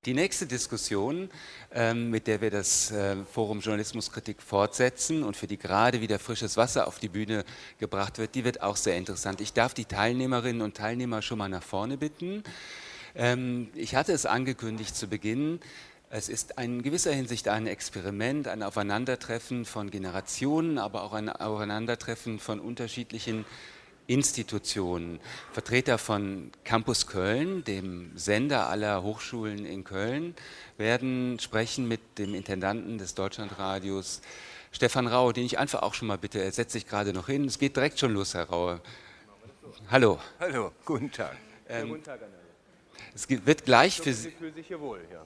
Die nächste Diskussion, mit der wir das Forum Journalismuskritik fortsetzen und für die gerade wieder frisches Wasser auf die Bühne gebracht wird, die wird auch sehr interessant. Ich darf die Teilnehmerinnen und Teilnehmer schon mal nach vorne bitten. Ich hatte es angekündigt zu Beginn. Es ist in gewisser Hinsicht ein Experiment, ein Aufeinandertreffen von Generationen, aber auch ein Aufeinandertreffen von unterschiedlichen Institutionen. Vertreter von Campus Köln, dem Sender aller Hochschulen in Köln, werden sprechen mit dem Intendanten des Deutschlandradios, Stefan Raue, den ich einfach auch schon mal bitte, er setzt sich gerade noch hin. Es geht direkt schon los, Herr Raue. Hallo. Hallo, guten Tag. Guten Tag an alle. Es wird gleich für Sie. Sie fühlen sich hier wohl, ja.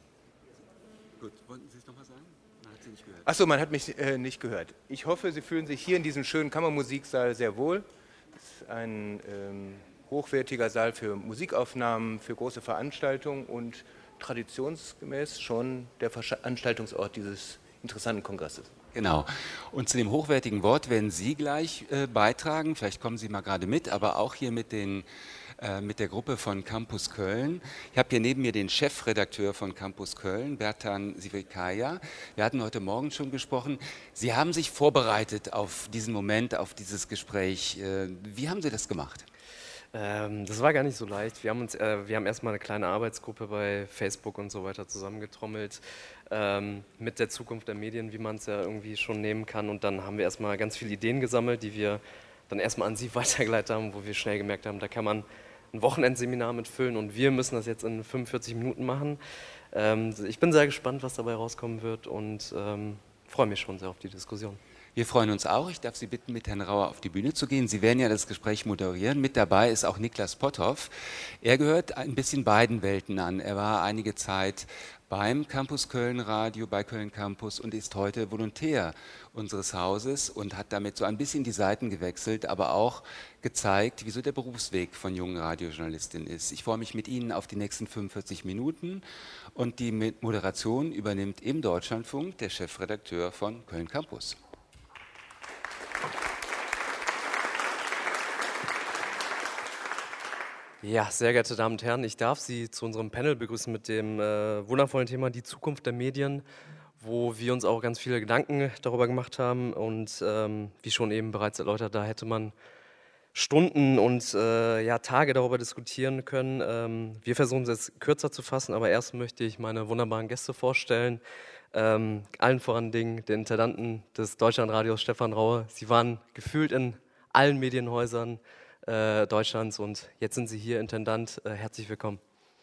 Gut, wollten Sie es nochmal sagen? Man hat Sie nicht gehört. Achso, man hat mich nicht gehört. Ich hoffe, Sie fühlen sich hier in diesem schönen Kammermusiksaal sehr wohl. Es ist ein hochwertiger Saal für Musikaufnahmen, für große Veranstaltungen und traditionsgemäß schon der Veranstaltungsort dieses interessanten Kongresses. Genau. Und zu dem hochwertigen Wort werden Sie gleich beitragen. Vielleicht kommen Sie mal gerade mit, aber auch hier mit der Gruppe von Campus Köln. Ich habe hier neben mir den Chefredakteur von Campus Köln, Bertan Sivrikaya. Wir hatten heute Morgen schon gesprochen. Sie haben sich vorbereitet auf diesen Moment, auf dieses Gespräch. Wie haben Sie das gemacht? Das war gar nicht so leicht. Wir haben erstmal eine kleine Arbeitsgruppe bei Facebook und so weiter zusammengetrommelt mit der Zukunft der Medien, wie man es ja irgendwie schon nehmen kann. Und dann haben wir erstmal ganz viele Ideen gesammelt, die wir dann erstmal an Sie weitergeleitet haben, wo wir schnell gemerkt haben, da kann man ein Wochenendseminar mitfüllen und wir müssen das jetzt in 45 Minuten machen. Ich bin sehr gespannt, was dabei rauskommen wird und freue mich schon sehr auf die Diskussion. Wir freuen uns auch. Ich darf Sie bitten, mit Herrn Rauer auf die Bühne zu gehen. Sie werden ja das Gespräch moderieren. Mit dabei ist auch Niklas Potthoff. Er gehört ein bisschen beiden Welten an. Er war einige Zeit beim Campus Köln Radio, bei Köln Campus und ist heute Volontär unseres Hauses und hat damit so ein bisschen die Seiten gewechselt, aber auch gezeigt, wieso der Berufsweg von jungen Radiojournalistinnen ist. Ich freue mich mit Ihnen auf die nächsten 45 Minuten und die Moderation übernimmt im Deutschlandfunk der Chefredakteur von Köln Campus. Ja, sehr geehrte Damen und Herren, ich darf Sie zu unserem Panel begrüßen mit dem wundervollen Thema die Zukunft der Medien, wo wir uns auch ganz viele Gedanken darüber gemacht haben und wie schon eben bereits erläutert, da hätte man Stunden und Tage darüber diskutieren können. Wir versuchen es jetzt kürzer zu fassen, aber erst möchte ich meine wunderbaren Gäste vorstellen. Allen voran den Intendanten des Deutschlandradios, Stefan Raue. Sie waren gefühlt in allen Medienhäusern Deutschlands und jetzt sind Sie hier Intendant. Herzlich willkommen.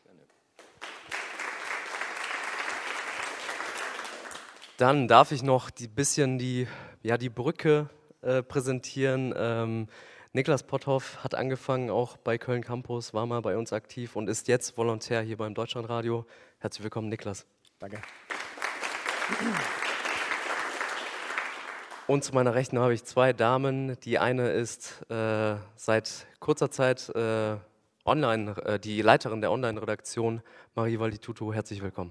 Dann darf ich noch die Brücke präsentieren. Niklas Potthoff hat angefangen auch bei Köln Campus, war mal bei uns aktiv und ist jetzt Volontär hier beim Deutschlandradio. Herzlich willkommen, Niklas. Danke. Und zu meiner Rechten habe ich zwei Damen. Die eine ist seit kurzer Zeit die Leiterin der Online-Redaktion, Marie Valdituto. Herzlich willkommen.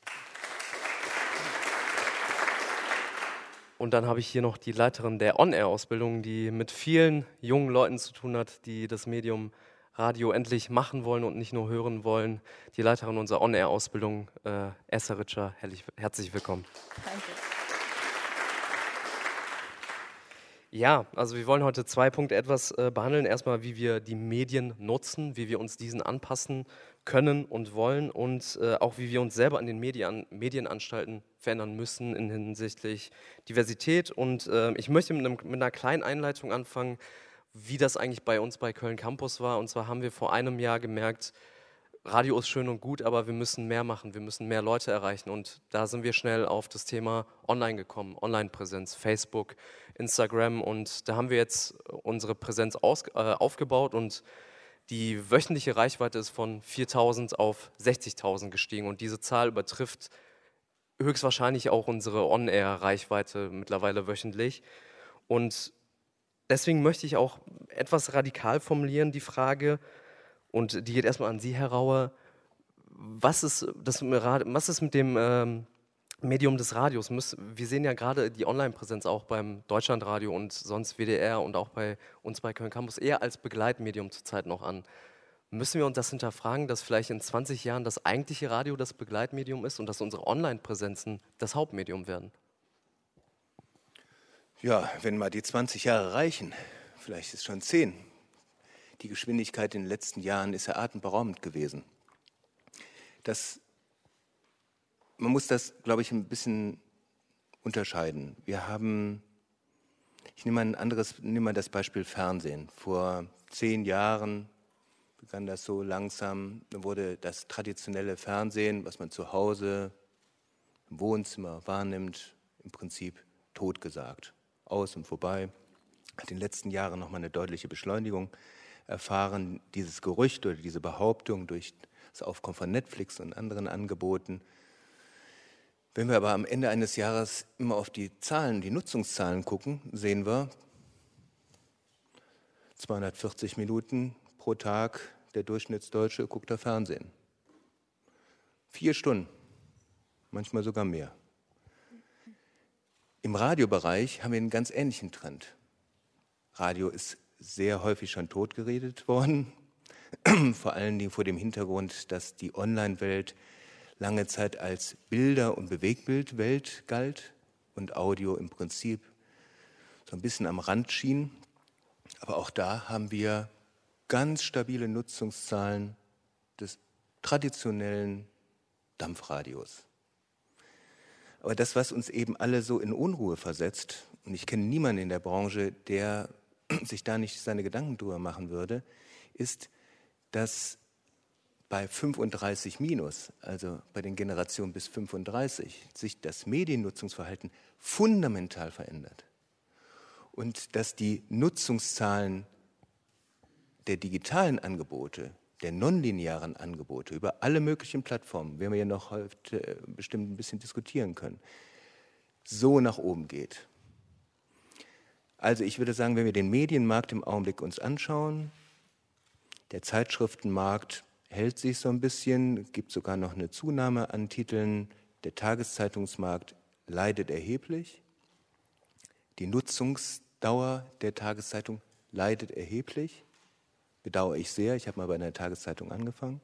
Und dann habe ich hier noch die Leiterin der On-Air-Ausbildung, die mit vielen jungen Leuten zu tun hat, die das Medium Radio endlich machen wollen und nicht nur hören wollen. Die Leiterin unserer On-Air-Ausbildung, Esther Ritscher. Herzlich willkommen. Danke. Ja, also wir wollen heute 2 Punkte etwas behandeln. Erstmal, wie wir die Medien nutzen, wie wir uns diesen anpassen können und wollen und auch wie wir uns selber an den Medienanstalten verändern müssen in hinsichtlich Diversität. Und ich möchte mit einer kleinen Einleitung anfangen, wie das eigentlich bei uns bei Köln Campus war. Und zwar haben wir vor einem Jahr gemerkt, Radio ist schön und gut, aber wir müssen mehr machen, wir müssen mehr Leute erreichen und da sind wir schnell auf das Thema Online gekommen, Online-Präsenz, Facebook, Instagram und da haben wir jetzt unsere Präsenz aufgebaut und die wöchentliche Reichweite ist von 4.000 auf 60.000 gestiegen und diese Zahl übertrifft höchstwahrscheinlich auch unsere On-Air-Reichweite mittlerweile wöchentlich und deswegen möchte ich auch etwas radikal formulieren, die Frage. Und die geht erstmal an Sie, Herr Raue. Was ist mit dem Medium des Radios? Wir sehen ja gerade die Online-Präsenz auch beim Deutschlandradio und sonst WDR und auch bei uns bei Köln Campus eher als Begleitmedium zurzeit noch an. Müssen wir uns das hinterfragen, dass vielleicht in 20 Jahren das eigentliche Radio das Begleitmedium ist und dass unsere Online-Präsenzen das Hauptmedium werden? Ja, wenn mal die 20 Jahre reichen, vielleicht ist schon 10. Die Geschwindigkeit in den letzten Jahren ist ja atemberaubend gewesen. Man muss das, glaube ich, ein bisschen unterscheiden. Ich nehme mal das Beispiel Fernsehen. Vor 10 Jahren begann das so langsam, dann wurde das traditionelle Fernsehen, was man zu Hause im Wohnzimmer wahrnimmt, im Prinzip totgesagt. Aus und vorbei. Hat in den letzten Jahren nochmal eine deutliche Beschleunigung erfahren. Dieses Gerücht oder diese Behauptung durch das Aufkommen von Netflix und anderen Angeboten. Wenn wir aber am Ende eines Jahres immer auf die Zahlen, die Nutzungszahlen gucken, sehen wir 240 Minuten pro Tag der Durchschnittsdeutsche guckt da Fernsehen. 4 Stunden, manchmal sogar mehr. Im Radiobereich haben wir einen ganz ähnlichen Trend. Radio ist sehr häufig schon totgeredet worden, vor allen Dingen vor dem Hintergrund, dass die Online-Welt lange Zeit als Bilder- und Bewegbildwelt galt und Audio im Prinzip so ein bisschen am Rand schien. Aber auch da haben wir ganz stabile Nutzungszahlen des traditionellen Dampfradios. Aber das, was uns eben alle so in Unruhe versetzt, und ich kenne niemanden in der Branche, der sich da nicht seine Gedanken drüber machen würde, ist, dass bei 35 minus, also bei den Generationen bis 35, sich das Mediennutzungsverhalten fundamental verändert. Und dass die Nutzungszahlen der digitalen Angebote, der nonlinearen Angebote über alle möglichen Plattformen, werden wir ja noch heute bestimmt ein bisschen diskutieren können, so nach oben geht. Also ich würde sagen, wenn wir den Medienmarkt im Augenblick uns anschauen, der Zeitschriftenmarkt hält sich so ein bisschen, gibt sogar noch eine Zunahme an Titeln, der Tageszeitungsmarkt leidet erheblich, die Nutzungsdauer der Tageszeitung leidet erheblich, bedauere ich sehr, ich habe mal bei einer Tageszeitung angefangen.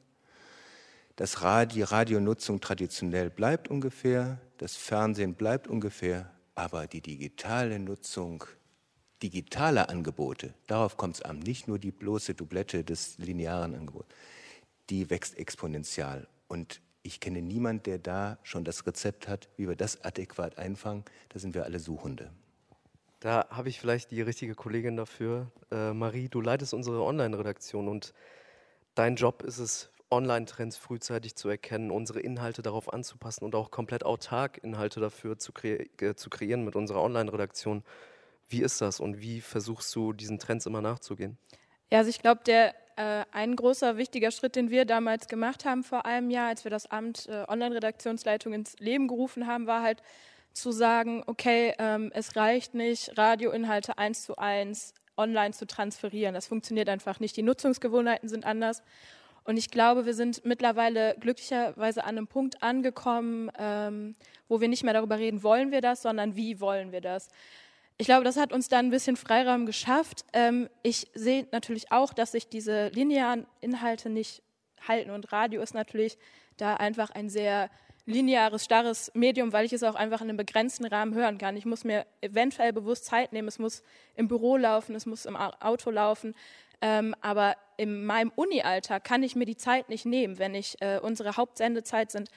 Die Radionutzung traditionell bleibt ungefähr, das Fernsehen bleibt ungefähr, aber die digitale Nutzung digitaler Angebote, darauf kommt es an, nicht nur die bloße Doublette des linearen Angebots, die wächst exponentiell. Und ich kenne niemanden, der da schon das Rezept hat, wie wir das adäquat einfangen. Da sind wir alle Suchende. Da habe ich vielleicht die richtige Kollegin dafür. Marie, du leitest unsere Online-Redaktion und dein Job ist es, Online-Trends frühzeitig zu erkennen, unsere Inhalte darauf anzupassen und auch komplett autark Inhalte dafür zu kreieren mit unserer Online-Redaktion. Wie ist das und wie versuchst du, diesen Trends immer nachzugehen? Ja, also ich glaube, ein großer, wichtiger Schritt, den wir damals gemacht haben vor einem Jahr, als wir das Amt Online-Redaktionsleitung ins Leben gerufen haben, war halt zu sagen, okay, es reicht nicht, Radioinhalte 1:1 online zu transferieren. Das funktioniert einfach nicht. Die Nutzungsgewohnheiten sind anders. Und ich glaube, wir sind mittlerweile glücklicherweise an einem Punkt angekommen, wo wir nicht mehr darüber reden, wollen wir das, sondern wie wollen wir das. Ich glaube, das hat uns dann ein bisschen Freiraum geschafft. Ich sehe natürlich auch, dass sich diese linearen Inhalte nicht halten. Und Radio ist natürlich da einfach ein sehr lineares, starres Medium, weil ich es auch einfach in einem begrenzten Rahmen hören kann. Ich muss mir eventuell bewusst Zeit nehmen. Es muss im Büro laufen, es muss im Auto laufen. Aber in meinem Uni-Alltag kann ich mir die Zeit nicht nehmen. Wenn unsere Hauptsendezeit sind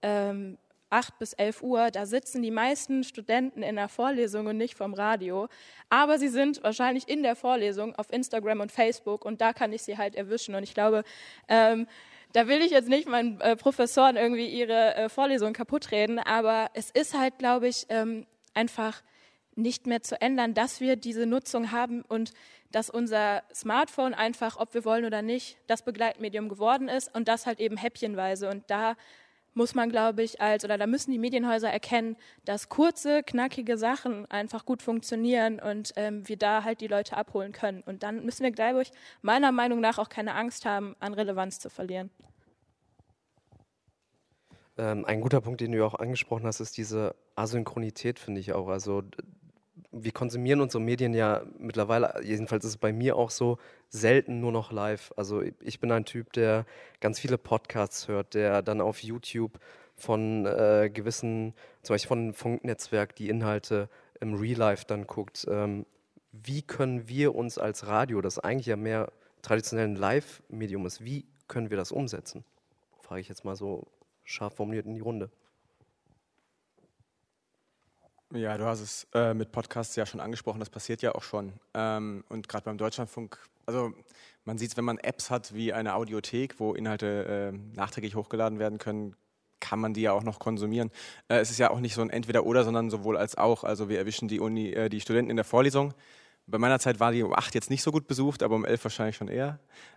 8 bis 11 Uhr, da sitzen die meisten Studenten in der Vorlesung und nicht vom Radio. Aber sie sind wahrscheinlich in der Vorlesung auf Instagram und Facebook und da kann ich sie halt erwischen. Und ich glaube, da will ich jetzt nicht meinen Professoren irgendwie ihre Vorlesung kaputt reden, aber es ist halt, glaube ich, einfach nicht mehr zu ändern, dass wir diese Nutzung haben und dass unser Smartphone einfach, ob wir wollen oder nicht, das Begleitmedium geworden ist und das halt eben häppchenweise. Und da muss man, glaube ich, da müssen die Medienhäuser erkennen, dass kurze, knackige Sachen einfach gut funktionieren und wir da halt die Leute abholen können. Und dann müssen wir, glaube ich, meiner Meinung nach auch keine Angst haben, an Relevanz zu verlieren. Ein guter Punkt, den du auch angesprochen hast, ist diese Asynchronität, finde ich auch. Also wir konsumieren unsere Medien ja mittlerweile, jedenfalls ist es bei mir auch so, selten nur noch live. Also ich bin ein Typ, der ganz viele Podcasts hört, der dann auf YouTube von gewissen, zum Beispiel von Funknetzwerk, die Inhalte im Real Life dann guckt. Wie können wir uns als Radio, das eigentlich ja mehr traditionell ein Live-Medium ist, wie können wir das umsetzen? Frage ich jetzt mal so scharf formuliert in die Runde. Ja, du hast es mit Podcasts ja schon angesprochen, das passiert ja auch schon. Und gerade beim Deutschlandfunk, also man sieht es, wenn man Apps hat wie eine Audiothek, wo Inhalte nachträglich hochgeladen werden können, kann man die ja auch noch konsumieren. Es ist ja auch nicht so ein Entweder-Oder, sondern sowohl als auch. Also wir erwischen die Studenten in der Vorlesung. Bei meiner Zeit war die um 8 jetzt nicht so gut besucht, aber um 11 wahrscheinlich schon eher.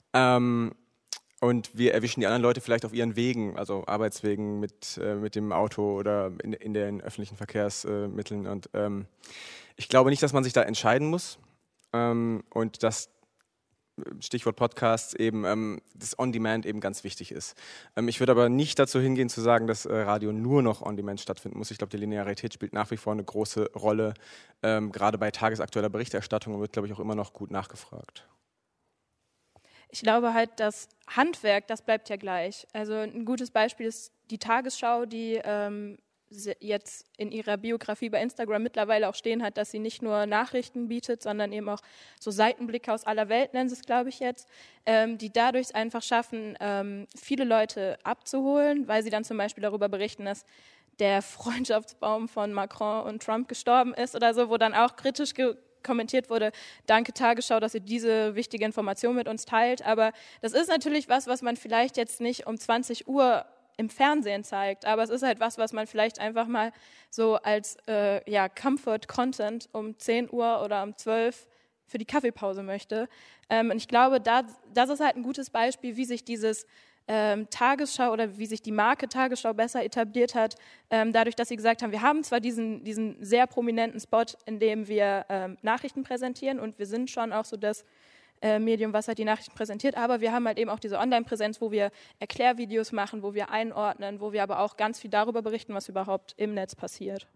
Und wir erwischen die anderen Leute vielleicht auf ihren Wegen, also Arbeitswegen mit dem Auto oder in den öffentlichen Verkehrsmitteln. Und ich glaube nicht, dass man sich da entscheiden muss. Und das Stichwort Podcasts eben das On-Demand eben ganz wichtig ist. Ich würde aber nicht dazu hingehen zu sagen, dass Radio nur noch On-Demand stattfinden muss. Ich glaube, die Linearität spielt nach wie vor eine große Rolle, gerade bei tagesaktueller Berichterstattung und wird, glaube ich, auch immer noch gut nachgefragt. Ich glaube halt, das Handwerk, das bleibt ja gleich. Also ein gutes Beispiel ist die Tagesschau, die jetzt in ihrer Biografie bei Instagram mittlerweile auch stehen hat, dass sie nicht nur Nachrichten bietet, sondern eben auch so Seitenblicke aus aller Welt, nennen sie es, glaube ich jetzt, die dadurch einfach schaffen, viele Leute abzuholen, weil sie dann zum Beispiel darüber berichten, dass der Freundschaftsbaum von Macron und Trump gestorben ist oder so, wo dann auch kritisch kommentiert wurde, danke Tagesschau, dass ihr diese wichtige Information mit uns teilt. Aber das ist natürlich was man vielleicht jetzt nicht um 20 Uhr im Fernsehen zeigt, aber es ist halt was man vielleicht einfach mal so als Comfort-Content um 10 Uhr oder um 12 für die Kaffeepause möchte. Und ich glaube, das ist halt ein gutes Beispiel, wie sich dieses Tagesschau oder wie sich die Marke Tagesschau besser etabliert hat, dadurch, dass sie gesagt haben, wir haben zwar diesen sehr prominenten Spot, in dem wir Nachrichten präsentieren und wir sind schon auch so das Medium, was halt die Nachrichten präsentiert, aber wir haben halt eben auch diese Online-Präsenz, wo wir Erklärvideos machen, wo wir einordnen, wo wir aber auch ganz viel darüber berichten, was überhaupt im Netz passiert.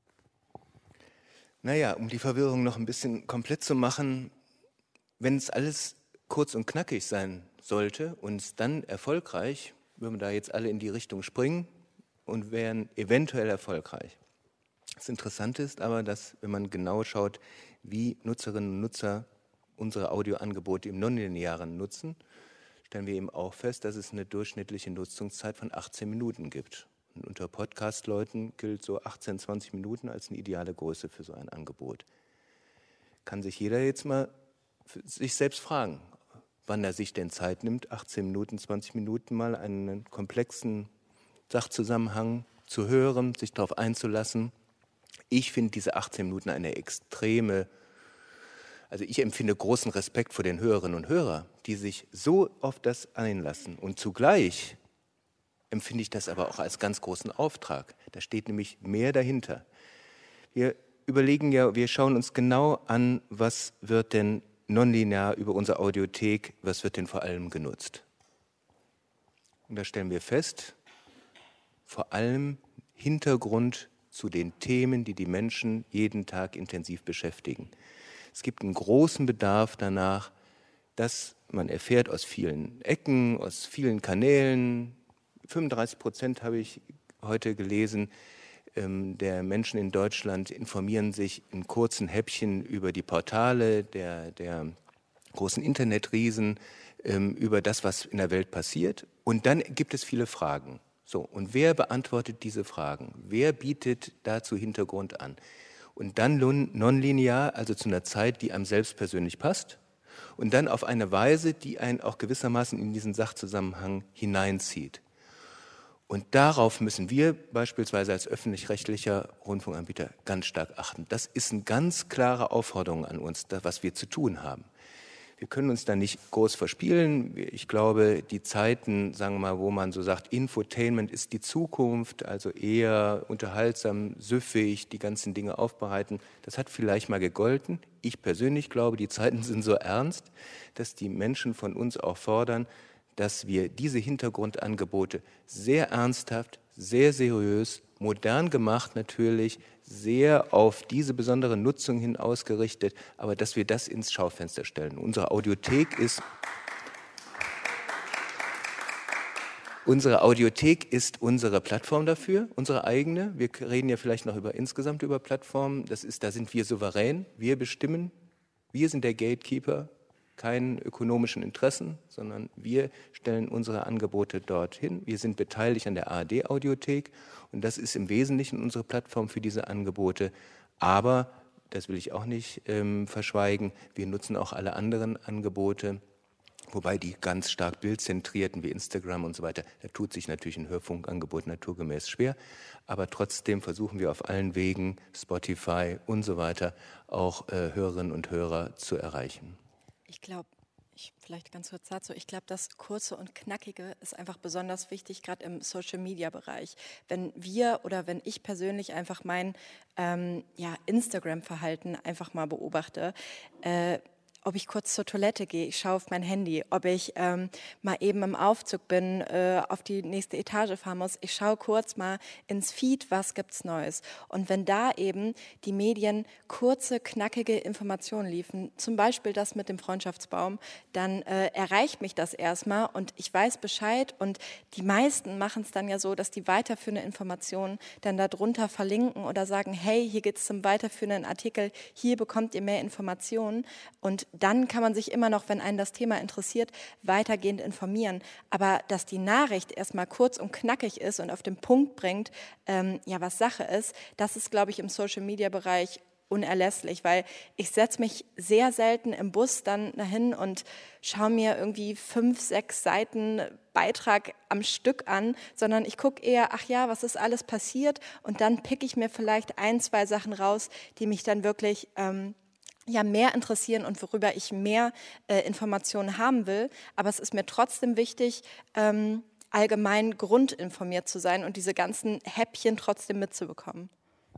Naja, um die Verwirrung noch ein bisschen komplett zu machen, wenn es alles kurz und knackig sein sollte und dann erfolgreich, würden wir da jetzt alle in die Richtung springen und wären eventuell erfolgreich. Das Interessante ist aber, dass, wenn man genau schaut, wie Nutzerinnen und Nutzer unsere Audioangebote im Nonlinearen nutzen, stellen wir eben auch fest, dass es eine durchschnittliche Nutzungszeit von 18 Minuten gibt. Und unter Podcast-Leuten gilt so 18, 20 Minuten als eine ideale Größe für so ein Angebot. Kann sich jeder jetzt mal für sich selbst fragen, wann er sich denn Zeit nimmt, 18 Minuten, 20 Minuten mal einen komplexen Sachzusammenhang zu hören, sich darauf einzulassen. Ich finde diese 18 Minuten eine also ich empfinde großen Respekt vor den Hörerinnen und Hörern, die sich so auf das einlassen. Und zugleich empfinde ich das aber auch als ganz großen Auftrag. Da steht nämlich mehr dahinter. Wir überlegen ja, wir schauen uns genau an, was wird denn nonlinear über unsere Audiothek, was wird denn vor allem genutzt. Und da stellen wir fest, vor allem Hintergrund zu den Themen, die die Menschen jeden Tag intensiv beschäftigen. Es gibt einen großen Bedarf danach, dass man erfährt aus vielen Ecken, aus vielen Kanälen. 35% habe ich heute gelesen, der Menschen in Deutschland informieren sich in kurzen Häppchen über die Portale der großen Internetriesen, über das, was in der Welt passiert. Und dann gibt es viele Fragen. So, und wer beantwortet diese Fragen? Wer bietet dazu Hintergrund an? Und dann nonlinear, also zu einer Zeit, die einem selbst persönlich passt. Und dann auf eine Weise, die einen auch gewissermaßen in diesen Sachzusammenhang hineinzieht. Und darauf müssen wir beispielsweise als öffentlich-rechtlicher Rundfunkanbieter ganz stark achten. Das ist eine ganz klare Aufforderung an uns, was wir zu tun haben. Wir können uns da nicht groß verspielen. Ich glaube, die Zeiten, sagen wir mal, wo man so sagt, Infotainment ist die Zukunft, also eher unterhaltsam, süffig, die ganzen Dinge aufbereiten, das hat vielleicht mal gegolten. Ich persönlich glaube, die Zeiten sind so ernst, dass die Menschen von uns auch fordern, dass wir diese Hintergrundangebote sehr ernsthaft, sehr seriös modern gemacht natürlich, sehr auf diese besondere Nutzung hin ausgerichtet, aber dass wir das ins Schaufenster stellen. Unsere Audiothek ist unsere Plattform dafür, unsere eigene. Wir reden ja vielleicht noch insgesamt über Plattformen. Da sind wir souverän, wir bestimmen, wir sind der Gatekeeper, keinen ökonomischen Interessen, sondern wir stellen unsere Angebote dorthin. Wir sind beteiligt an der ARD-Audiothek und das ist im Wesentlichen unsere Plattform für diese Angebote. Aber, das will ich auch nicht verschweigen, wir nutzen auch alle anderen Angebote, wobei die ganz stark bildzentrierten wie Instagram und so weiter, da tut sich natürlich ein Hörfunkangebot naturgemäß schwer, aber trotzdem versuchen wir auf allen Wegen, Spotify und so weiter, auch Hörerinnen und Hörer zu erreichen. Ich glaube, vielleicht ganz kurz dazu, ich glaube, das Kurze und Knackige ist einfach besonders wichtig, gerade im Social-Media-Bereich. Wenn ich persönlich einfach mein Instagram-Verhalten einfach mal beobachte, ob ich kurz zur Toilette gehe, ich schaue auf mein Handy, ob ich mal eben im Aufzug bin, auf die nächste Etage fahren muss, ich schaue kurz mal ins Feed, was gibt's Neues. Und wenn da eben die Medien kurze, knackige Informationen liefern, zum Beispiel das mit dem Freundschaftsbaum, dann erreicht mich das erstmal und ich weiß Bescheid und die meisten machen es dann ja so, dass die weiterführende Informationen dann darunter verlinken oder sagen, hey, hier geht es zum weiterführenden Artikel, hier bekommt ihr mehr Informationen und dann kann man sich immer noch, wenn einen das Thema interessiert, weitergehend informieren. Aber dass die Nachricht erstmal kurz und knackig ist und auf den Punkt bringt, was Sache ist, das ist, glaube ich, im Social-Media-Bereich unerlässlich, weil ich setze mich sehr selten im Bus dann dahin und schaue mir irgendwie 5, 6 Seiten Beitrag am Stück an, sondern ich gucke eher, was ist alles passiert und dann picke ich mir vielleicht 1, 2 Sachen raus, die mich dann wirklich mehr interessieren und worüber ich mehr Informationen haben will. Aber es ist mir trotzdem wichtig, allgemein grundinformiert zu sein und diese ganzen Häppchen trotzdem mitzubekommen.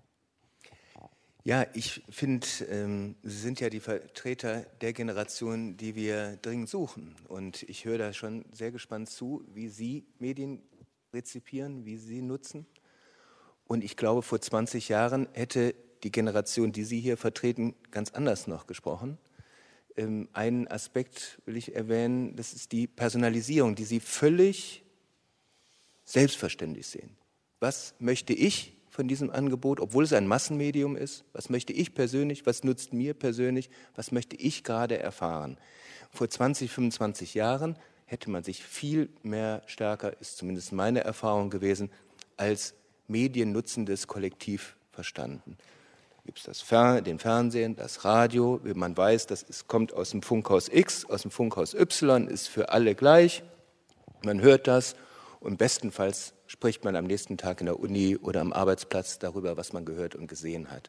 Ja, ich finde, Sie sind ja die Vertreter der Generation, die wir dringend suchen. Und ich höre da schon sehr gespannt zu, wie Sie Medien rezipieren, wie Sie nutzen. Und ich glaube, vor 20 Jahren hätte die Generation, die Sie hier vertreten, ganz anders noch gesprochen. Einen Aspekt will ich erwähnen, das ist die Personalisierung, die Sie völlig selbstverständlich sehen. Was möchte ich von diesem Angebot, obwohl es ein Massenmedium ist? Was möchte ich persönlich? Was nutzt mir persönlich? Was möchte ich gerade erfahren? Vor 20, 25 Jahren hätte man sich viel mehr stärker, ist zumindest meine Erfahrung gewesen, als mediennutzendes Kollektiv verstanden. Gibt es den Fernsehen, das Radio, wie man weiß, kommt aus dem Funkhaus X, aus dem Funkhaus Y, ist für alle gleich. Man hört das und bestenfalls spricht man am nächsten Tag in der Uni oder am Arbeitsplatz darüber, was man gehört und gesehen hat.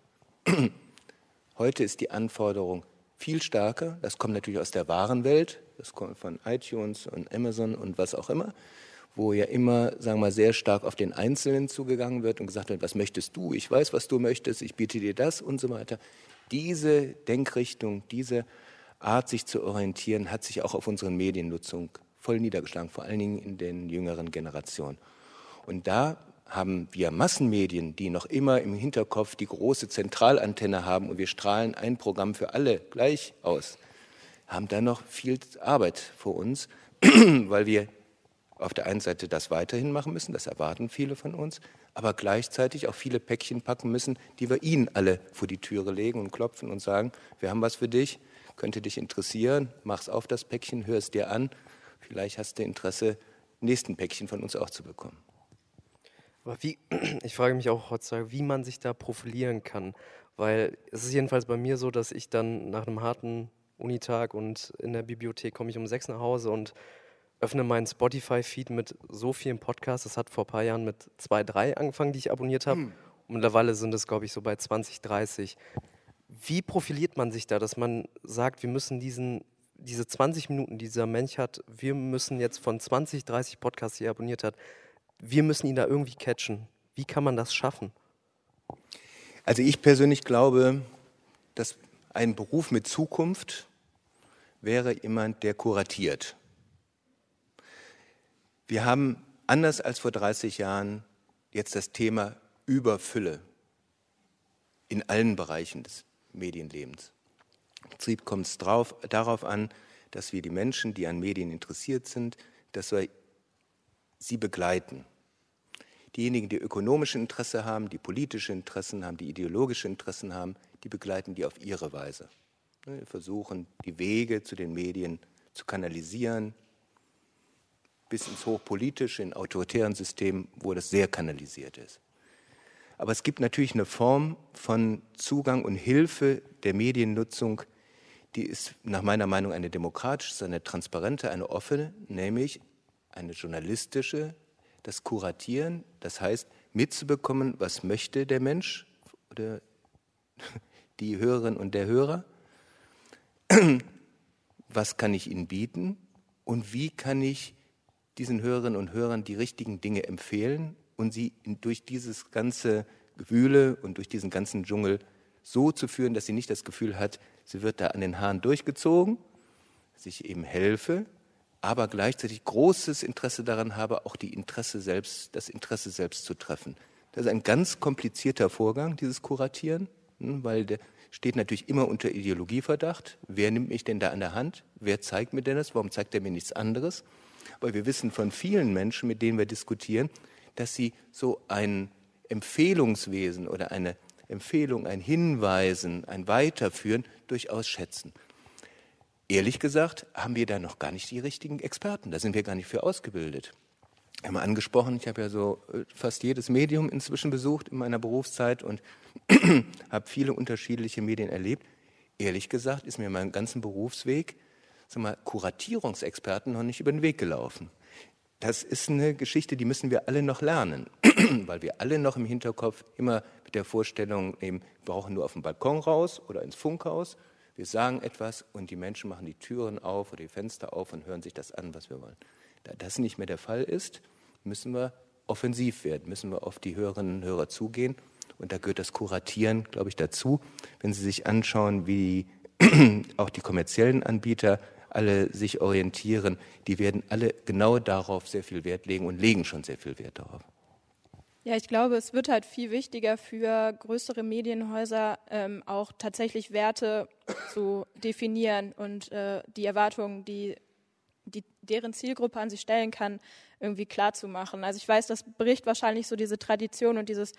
Heute ist die Anforderung viel stärker. Das kommt natürlich aus der wahren Welt, das kommt von iTunes und Amazon und was auch immer, wo ja immer, sagen wir mal, sehr stark auf den Einzelnen zugegangen wird und gesagt wird, was möchtest du? Ich weiß, was du möchtest, ich biete dir das und so weiter. Diese Denkrichtung, diese Art, sich zu orientieren, hat sich auch auf unsere Mediennutzung voll niedergeschlagen, vor allen Dingen in den jüngeren Generationen. Und da haben wir Massenmedien, die noch immer im Hinterkopf die große Zentralantenne haben und wir strahlen ein Programm für alle gleich aus, haben da noch viel Arbeit vor uns, weil wir auf der einen Seite das weiterhin machen müssen, das erwarten viele von uns, aber gleichzeitig auch viele Päckchen packen müssen, die wir ihnen alle vor die Türe legen und klopfen und sagen, wir haben was für dich, könnte dich interessieren, mach's auf das Päckchen, hör es dir an, vielleicht hast du Interesse, nächsten Päckchen von uns auch zu bekommen. Aber ich frage mich auch heutzutage, wie man sich da profilieren kann, weil es ist jedenfalls bei mir so, dass ich dann nach einem harten Unitag und in der Bibliothek komme ich um 6 nach Hause und öffne meinen Spotify-Feed mit so vielen Podcasts. Das hat vor ein paar Jahren mit 2, 3 angefangen, die ich abonniert habe. Und mittlerweile sind es, glaube ich, so bei 20, 30. Wie profiliert man sich da, dass man sagt, wir müssen diese 20 Minuten, die dieser Mensch hat, wir müssen jetzt von 20, 30 Podcasts, die er abonniert hat, wir müssen ihn da irgendwie catchen. Wie kann man das schaffen? Also ich persönlich glaube, dass ein Beruf mit Zukunft wäre jemand, der kuratiert. Wir haben, anders als vor 30 Jahren, jetzt das Thema Überfülle in allen Bereichen des Medienlebens. Im Prinzip kommt es darauf an, dass wir die Menschen, die an Medien interessiert sind, dass wir sie begleiten. Diejenigen, die ökonomische Interesse haben, die politische Interessen haben, die ideologische Interessen haben, die begleiten die auf ihre Weise. Wir versuchen, die Wege zu den Medien zu kanalisieren, bis ins Hochpolitische, in autoritären Systemen, wo das sehr kanalisiert ist. Aber es gibt natürlich eine Form von Zugang und Hilfe der Mediennutzung, die ist nach meiner Meinung eine demokratische, eine transparente, eine offene, nämlich eine journalistische, das Kuratieren, das heißt mitzubekommen, was möchte der Mensch oder die Hörerin und der Hörer, was kann ich ihnen bieten und wie kann ich diesen Hörerinnen und Hörern die richtigen Dinge empfehlen und sie durch dieses ganze Gewühle und durch diesen ganzen Dschungel so zu führen, dass sie nicht das Gefühl hat, sie wird da an den Haaren durchgezogen, dass ich eben helfe, aber gleichzeitig großes Interesse daran habe, auch das Interesse selbst zu treffen. Das ist ein ganz komplizierter Vorgang, dieses Kuratieren, weil der steht natürlich immer unter Ideologieverdacht. Wer nimmt mich denn da an der Hand? Wer zeigt mir denn das? Warum zeigt er mir nichts anderes? Weil wir wissen von vielen Menschen, mit denen wir diskutieren, dass sie so ein Empfehlungswesen oder eine Empfehlung, ein Hinweisen, ein Weiterführen durchaus schätzen. Ehrlich gesagt haben wir da noch gar nicht die richtigen Experten. Da sind wir gar nicht für ausgebildet. Ich habe mal angesprochen, ich habe ja so fast jedes Medium inzwischen besucht in meiner Berufszeit und habe viele unterschiedliche Medien erlebt. Ehrlich gesagt ist mir in meinem ganzen Berufsweg Kuratierungsexperten noch nicht über den Weg gelaufen. Das ist eine Geschichte, die müssen wir alle noch lernen, weil wir alle noch im Hinterkopf immer mit der Vorstellung eben, wir brauchen nur auf den Balkon raus oder ins Funkhaus, wir sagen etwas und die Menschen machen die Türen auf oder die Fenster auf und hören sich das an, was wir wollen. Da das nicht mehr der Fall ist, müssen wir offensiv werden, müssen wir auf die Hörerinnen und Hörer zugehen und da gehört das Kuratieren, glaube ich, dazu. Wenn Sie sich anschauen, wie auch die kommerziellen Anbieter alle sich orientieren, die werden alle genau darauf sehr viel Wert legen und legen schon sehr viel Wert darauf. Ja, ich glaube, es wird halt viel wichtiger für größere Medienhäuser, auch tatsächlich Werte zu definieren und die Erwartungen, die deren Zielgruppe an sie stellen kann, irgendwie klar zu machen. Also ich weiß, das bricht wahrscheinlich so diese Tradition und dieses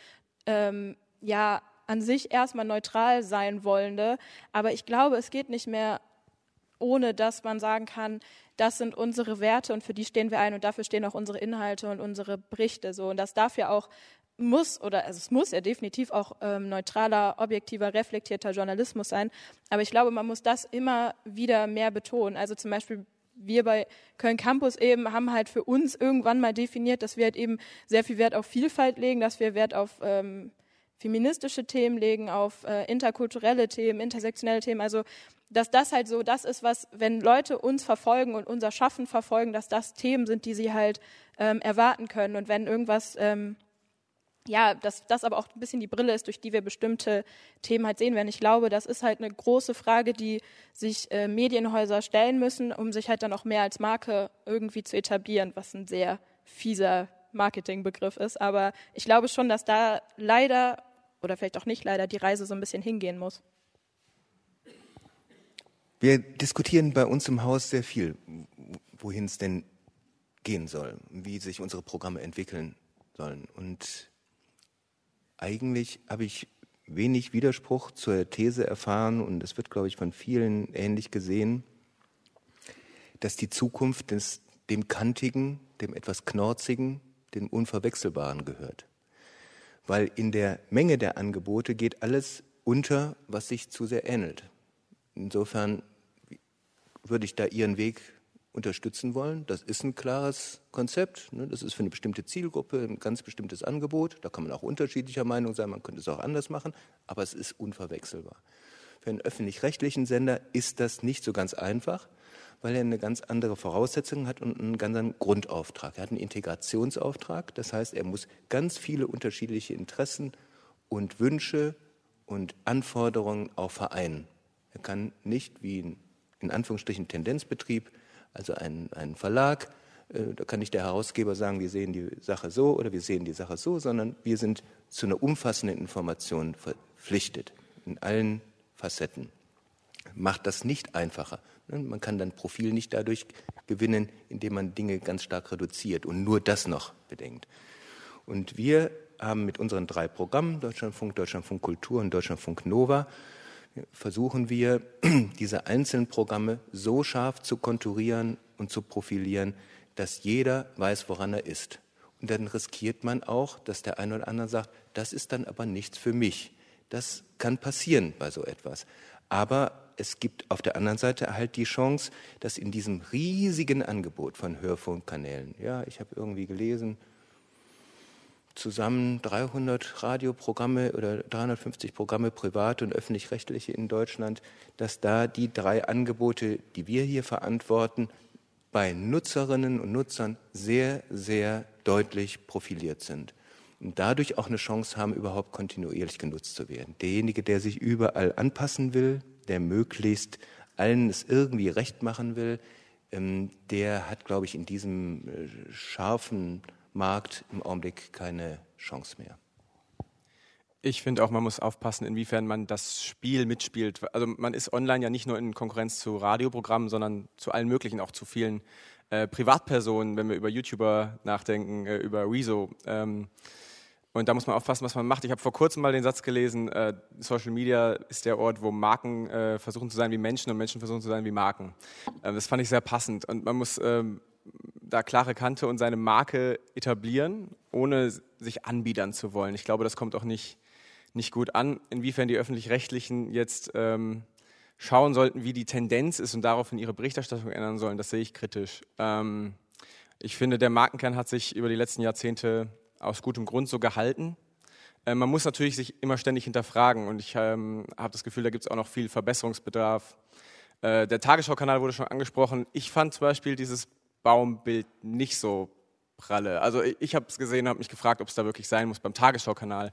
an sich erstmal neutral sein wollende, aber ich glaube, es geht nicht mehr, ohne dass man sagen kann, das sind unsere Werte und für die stehen wir ein und dafür stehen auch unsere Inhalte und unsere Berichte so. Und das darf ja auch, es muss ja definitiv auch neutraler, objektiver, reflektierter Journalismus sein. Aber ich glaube, man muss das immer wieder mehr betonen. Also zum Beispiel wir bei Köln Campus eben haben halt für uns irgendwann mal definiert, dass wir halt eben sehr viel Wert auf Vielfalt legen, dass wir Wert auf feministische Themen legen, auf interkulturelle Themen, intersektionelle Themen, also dass das halt so das ist, was, wenn Leute uns verfolgen und unser Schaffen verfolgen, dass das Themen sind, die sie halt erwarten können und wenn irgendwas, dass das aber auch ein bisschen die Brille ist, durch die wir bestimmte Themen halt sehen werden. Ich glaube, das ist halt eine große Frage, die sich Medienhäuser stellen müssen, um sich halt dann auch mehr als Marke irgendwie zu etablieren, was ein sehr fieser Marketingbegriff ist, aber ich glaube schon, dass da leider oder vielleicht auch nicht leider die Reise so ein bisschen hingehen muss. Wir diskutieren bei uns im Haus sehr viel, wohin es denn gehen soll, wie sich unsere Programme entwickeln sollen. Und eigentlich habe ich wenig Widerspruch zur These erfahren und es wird, glaube ich, von vielen ähnlich gesehen, dass die Zukunft dem Kantigen, dem etwas Knorzigen, dem Unverwechselbaren gehört. Weil in der Menge der Angebote geht alles unter, was sich zu sehr ähnelt. Insofern würde ich da Ihren Weg unterstützen wollen. Das ist ein klares Konzept. Das ist für eine bestimmte Zielgruppe ein ganz bestimmtes Angebot. Da kann man auch unterschiedlicher Meinung sein, man könnte es auch anders machen, aber es ist unverwechselbar. Für einen öffentlich-rechtlichen Sender ist das nicht so ganz einfach, weil er eine ganz andere Voraussetzung hat und einen ganz anderen Grundauftrag. Er hat einen Integrationsauftrag, das heißt, er muss ganz viele unterschiedliche Interessen und Wünsche und Anforderungen auch vereinen. Er kann nicht wie in Anführungsstrichen Tendenzbetrieb, also ein Verlag, Da kann nicht der Herausgeber sagen, wir sehen die Sache so oder wir sehen die Sache so, sondern wir sind zu einer umfassenden Information verpflichtet, in allen Facetten. Macht das nicht einfacher. Man kann dann Profil nicht dadurch gewinnen, indem man Dinge ganz stark reduziert und nur das noch bedenkt. Und wir haben mit unseren 3 Programmen, Deutschlandfunk, Deutschlandfunk Kultur und Deutschlandfunk Nova, versuchen wir, diese einzelnen Programme so scharf zu konturieren und zu profilieren, dass jeder weiß, woran er ist. Und dann riskiert man auch, dass der eine oder andere sagt, das ist dann aber nichts für mich. Das kann passieren bei so etwas. Aber es gibt auf der anderen Seite halt die Chance, dass in diesem riesigen Angebot von Hörfunkkanälen, ja, ich habe irgendwie gelesen, zusammen 300 Radioprogramme oder 350 Programme, private und öffentlich-rechtliche in Deutschland, dass da die 3 Angebote, die wir hier verantworten, bei Nutzerinnen und Nutzern sehr, sehr deutlich profiliert sind und dadurch auch eine Chance haben, überhaupt kontinuierlich genutzt zu werden. Derjenige, der sich überall anpassen will, der möglichst allen es irgendwie recht machen will, der hat, glaube ich, in diesem scharfen Markt im Augenblick keine Chance mehr. Ich finde auch, man muss aufpassen, inwiefern man das Spiel mitspielt. Also man ist online ja nicht nur in Konkurrenz zu Radioprogrammen, sondern zu allen möglichen, auch zu vielen Privatpersonen, wenn wir über YouTuber nachdenken, über Rezo. Und da muss man aufpassen, was man macht. Ich habe vor kurzem mal den Satz gelesen, Social Media ist der Ort, wo Marken versuchen zu sein wie Menschen und Menschen versuchen zu sein wie Marken. Das fand ich sehr passend. Und man muss da klare Kante und seine Marke etablieren, ohne sich anbiedern zu wollen. Ich glaube, das kommt auch nicht gut an. Inwiefern die Öffentlich-Rechtlichen jetzt schauen sollten, wie die Tendenz ist und daraufhin ihre Berichterstattung ändern sollen, das sehe ich kritisch. Ich finde, der Markenkern hat sich über die letzten Jahrzehnte aus gutem Grund so gehalten. Man muss natürlich sich immer ständig hinterfragen und ich habe das Gefühl, da gibt es auch noch viel Verbesserungsbedarf. Der Tagesschau-Kanal wurde schon angesprochen. Ich fand zum Beispiel dieses Baumbild nicht so pralle. Also ich habe es gesehen und habe mich gefragt, ob es da wirklich sein muss beim Tagesschau-Kanal.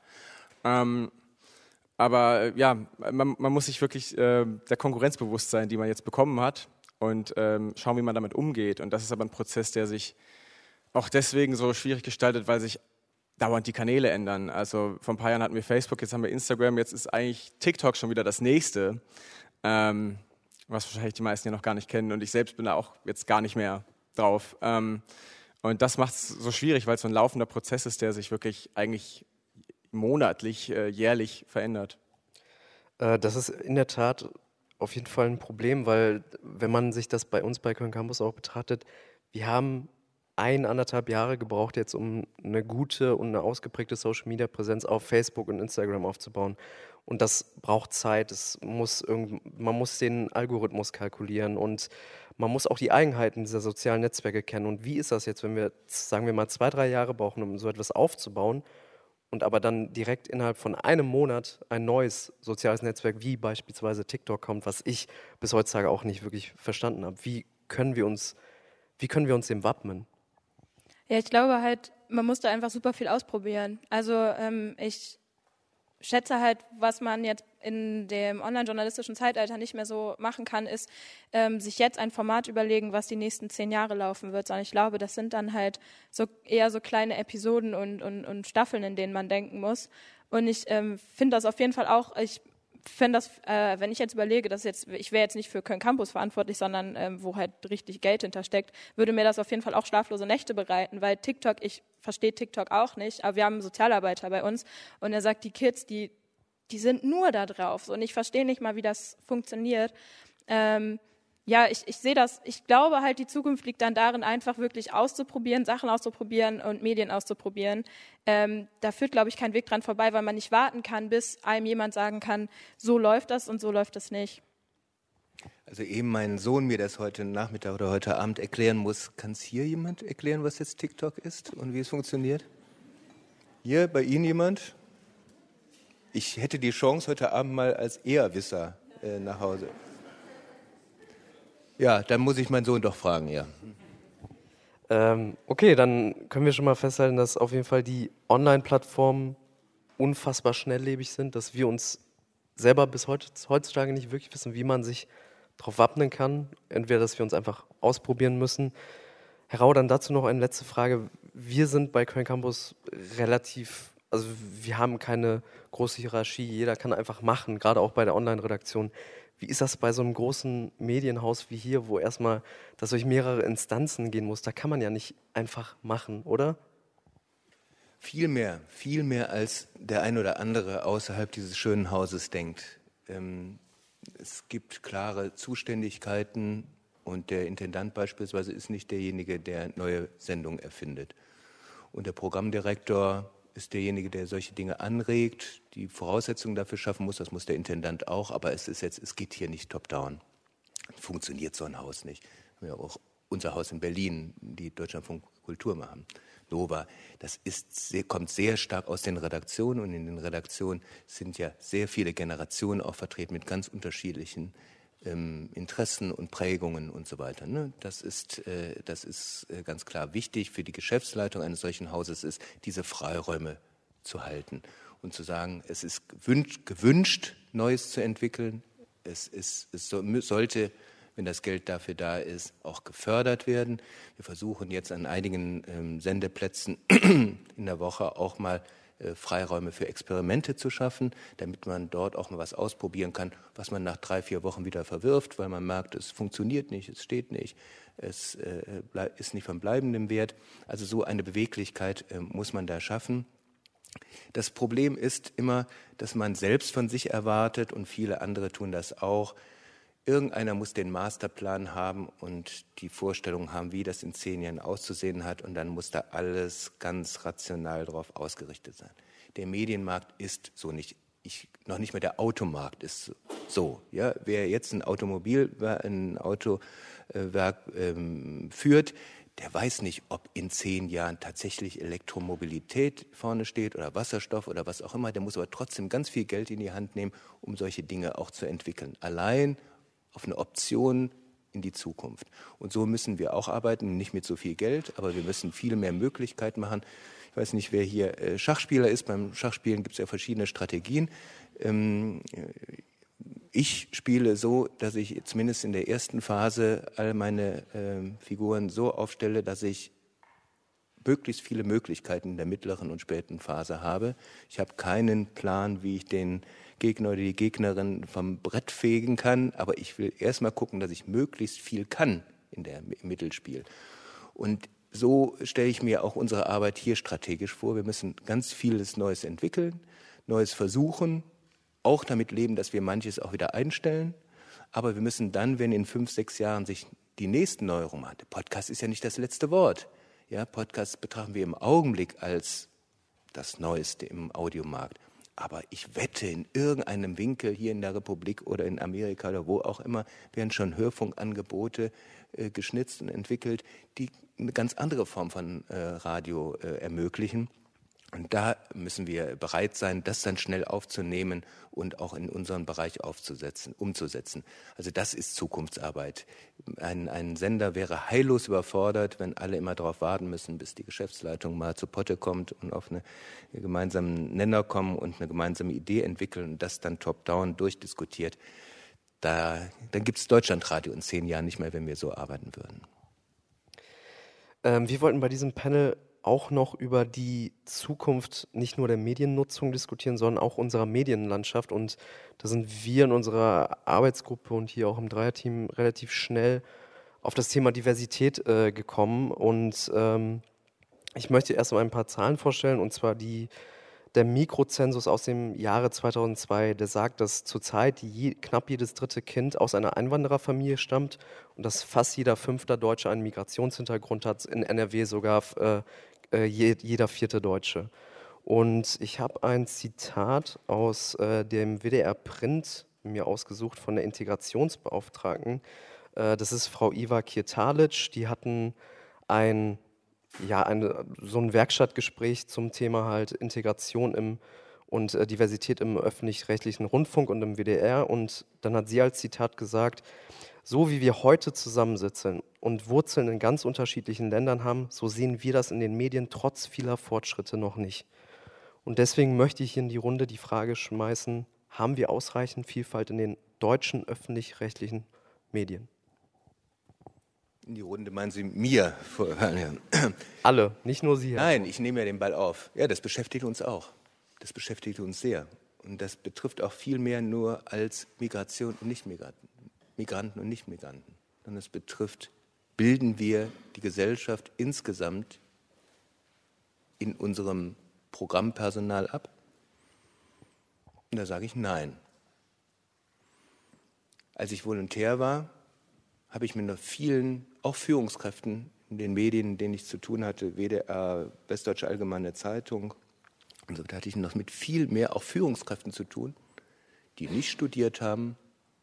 Aber ja, man muss sich wirklich der Konkurrenz bewusst sein, die man jetzt bekommen hat und schauen, wie man damit umgeht. Und das ist aber ein Prozess, der sich auch deswegen so schwierig gestaltet, weil sich dauernd die Kanäle ändern. Also vor ein paar Jahren hatten wir Facebook, jetzt haben wir Instagram, jetzt ist eigentlich TikTok schon wieder das Nächste, was wahrscheinlich die meisten ja noch gar nicht kennen. Und ich selbst bin da auch jetzt gar nicht mehr drauf. Und das macht es so schwierig, weil es so ein laufender Prozess ist, der sich wirklich eigentlich monatlich, jährlich verändert. Das ist in der Tat auf jeden Fall ein Problem, weil wenn man sich das bei uns bei Köln Campus auch betrachtet, wir haben 1,5 Jahre gebraucht jetzt, um eine gute und eine ausgeprägte Social-Media-Präsenz auf Facebook und Instagram aufzubauen. Und das braucht Zeit, man muss den Algorithmus kalkulieren und man muss auch die Eigenheiten dieser sozialen Netzwerke kennen. Und wie ist das jetzt, wenn wir, sagen wir mal, 2-3 Jahre brauchen, um so etwas aufzubauen und aber dann direkt innerhalb von einem Monat ein neues soziales Netzwerk wie beispielsweise TikTok kommt, was ich bis heutzutage auch nicht wirklich verstanden habe. Wie können wir uns dem wappnen? Ja, ich glaube halt, man muss da einfach super viel ausprobieren. Also ich schätze halt, was man jetzt in dem online-journalistischen Zeitalter nicht mehr so machen kann, ist sich jetzt ein Format überlegen, was die nächsten 10 Jahre laufen wird. Sondern ich glaube, das sind dann halt eher so kleine Episoden und Staffeln, in denen man denken muss. Und ich finde das auf jeden Fall auch, wenn ich jetzt überlege, ich wäre jetzt nicht für Köln Campus verantwortlich, sondern wo halt richtig Geld hintersteckt, würde mir das auf jeden Fall auch schlaflose Nächte bereiten, weil TikTok, ich verstehe TikTok auch nicht, aber wir haben einen Sozialarbeiter bei uns und er sagt, die Kids, die sind nur da drauf und ich verstehe nicht mal, wie das funktioniert. Ja, ich sehe das, ich glaube halt, die Zukunft liegt dann darin, einfach wirklich auszuprobieren, Sachen auszuprobieren und Medien auszuprobieren. Da führt, glaube ich, kein Weg dran vorbei, weil man nicht warten kann, bis einem jemand sagen kann, so läuft das und so läuft das nicht. Also eben mein Sohn mir das heute Nachmittag oder heute Abend erklären muss. Kann es hier jemand erklären, was jetzt TikTok ist und wie es funktioniert? Hier, bei Ihnen jemand? Ich hätte die Chance, heute Abend mal als Ehrwisser nach Hause. Ja, dann muss ich meinen Sohn doch fragen, ja. Okay, dann können wir schon mal festhalten, dass auf jeden Fall die Online-Plattformen unfassbar schnelllebig sind, dass wir uns selber bis heutzutage nicht wirklich wissen, wie man sich darauf wappnen kann. Entweder, dass wir uns einfach ausprobieren müssen. Herr Rau, dann dazu noch eine letzte Frage. Wir sind bei Köln Campus relativ, also wir haben keine große Hierarchie, jeder kann einfach machen, gerade auch bei der Online-Redaktion. Wie ist das bei so einem großen Medienhaus wie hier, wo erstmal das durch mehrere Instanzen gehen muss? Da kann man ja nicht einfach machen, oder? Viel mehr als der ein oder andere außerhalb dieses schönen Hauses denkt. Es gibt klare Zuständigkeiten und der Intendant beispielsweise ist nicht derjenige, der neue Sendungen erfindet. Und der Programmdirektor ist derjenige, der solche Dinge anregt, die Voraussetzungen dafür schaffen muss. Das muss der Intendant auch, aber es geht hier nicht top-down. Funktioniert so ein Haus nicht. Wir haben ja auch unser Haus in Berlin, die Deutschlandfunk Kultur machen. Nova, kommt sehr stark aus den Redaktionen und in den Redaktionen sind ja sehr viele Generationen auch vertreten mit ganz unterschiedlichen Interessen und Prägungen und so weiter. Ne? Das ist ganz klar wichtig für die Geschäftsleitung eines solchen Hauses ist, diese Freiräume zu halten und zu sagen, es ist gewünscht, Neues zu entwickeln. Es sollte, wenn das Geld dafür da ist, auch gefördert werden. Wir versuchen jetzt an einigen Sendeplätzen in der Woche auch mal Freiräume für Experimente zu schaffen, damit man dort auch mal was ausprobieren kann, was man nach 3-4 Wochen wieder verwirft, weil man merkt, es funktioniert nicht, es steht nicht, es ist nicht von bleibendem Wert. Also so eine Beweglichkeit muss man da schaffen. Das Problem ist immer, dass man selbst von sich erwartet und viele andere tun das auch. Irgendeiner muss den Masterplan haben und die Vorstellung haben, wie das in 10 Jahren auszusehen hat und dann muss da alles ganz rational darauf ausgerichtet sein. Der Medienmarkt ist so nicht, noch nicht mal der Automarkt ist so. Ja? Wer jetzt ein Autowerk führt, der weiß nicht, ob in 10 Jahren tatsächlich Elektromobilität vorne steht oder Wasserstoff oder was auch immer. Der muss aber trotzdem ganz viel Geld in die Hand nehmen, um solche Dinge auch zu entwickeln. Allein auf eine Option in die Zukunft. Und so müssen wir auch arbeiten, nicht mit so viel Geld, aber wir müssen viel mehr Möglichkeiten machen. Ich weiß nicht, wer hier Schachspieler ist. Beim Schachspielen gibt es ja verschiedene Strategien. Ich spiele so, dass ich zumindest in der ersten Phase all meine Figuren so aufstelle, dass ich möglichst viele Möglichkeiten in der mittleren und späten Phase habe. Ich habe keinen Plan, wie ich den Gegner oder die Gegnerin vom Brett fegen kann, aber ich will erstmal gucken, dass ich möglichst viel kann im Mittelspiel. Und so stelle ich mir auch unsere Arbeit hier strategisch vor. Wir müssen ganz vieles Neues entwickeln, Neues versuchen, auch damit leben, dass wir manches auch wieder einstellen. Aber wir müssen dann, wenn in 5-6 Jahren sich die nächsten Neuerungen machen, der Podcast ist ja nicht das letzte Wort. Ja, Podcasts betrachten wir im Augenblick als das Neueste im Audiomarkt. Aber ich wette, in irgendeinem Winkel hier in der Republik oder in Amerika oder wo auch immer werden schon Hörfunkangebote geschnitzt und entwickelt, die eine ganz andere Form von Radio ermöglichen. Und da müssen wir bereit sein, das dann schnell aufzunehmen und auch in unseren Bereich umzusetzen. Also das ist Zukunftsarbeit. Ein Sender wäre heillos überfordert, wenn alle immer darauf warten müssen, bis die Geschäftsleitung mal zu Potte kommt und auf einen gemeinsamen Nenner kommen und eine gemeinsame Idee entwickeln und das dann top-down durchdiskutiert. Dann gibt es Deutschlandradio in 10 Jahren nicht mehr, wenn wir so arbeiten würden. Wir wollten bei diesem Panel auch noch über die Zukunft nicht nur der Mediennutzung diskutieren, sondern auch unserer Medienlandschaft. Und da sind wir in unserer Arbeitsgruppe und hier auch im Dreierteam relativ schnell auf das Thema Diversität gekommen. Und ich möchte erst mal ein paar Zahlen vorstellen, und zwar der Mikrozensus aus dem Jahre 2002, der sagt, dass zurzeit knapp jedes 3. Kind aus einer Einwandererfamilie stammt und dass fast jeder 5. Deutsche einen Migrationshintergrund hat, in NRW sogar jeder 4. Deutsche. Und ich habe ein Zitat aus dem WDR Print mir ausgesucht von der Integrationsbeauftragten. Das ist Frau Iva Kirtalic. Die hatten so ein Werkstattgespräch zum Thema halt Integration und Diversität im öffentlich-rechtlichen Rundfunk und im WDR. Und dann hat sie als Zitat gesagt: So wie wir heute zusammensitzen und Wurzeln in ganz unterschiedlichen Ländern haben, so sehen wir das in den Medien trotz vieler Fortschritte noch nicht. Und deswegen möchte ich in die Runde die Frage schmeißen: Haben wir ausreichend Vielfalt in den deutschen öffentlich-rechtlichen Medien? In die Runde meinen Sie mir? Alle, nicht nur Sie. Nein, ich nehme ja den Ball auf. Ja, das beschäftigt uns auch. Das beschäftigt uns sehr. Und das betrifft auch viel mehr nur als Migration und Nichtmigranten, Migranten und Nichtmigranten. Sondern es betrifft, bilden wir die Gesellschaft insgesamt in unserem Programmpersonal ab? Und da sage ich nein. Als ich Volontär war, habe ich mit noch vielen, auch Führungskräften in den Medien, in denen ich zu tun hatte, WDR, Westdeutsche Allgemeine Zeitung, und so, da hatte ich noch mit viel mehr auch Führungskräften zu tun, die nicht studiert haben,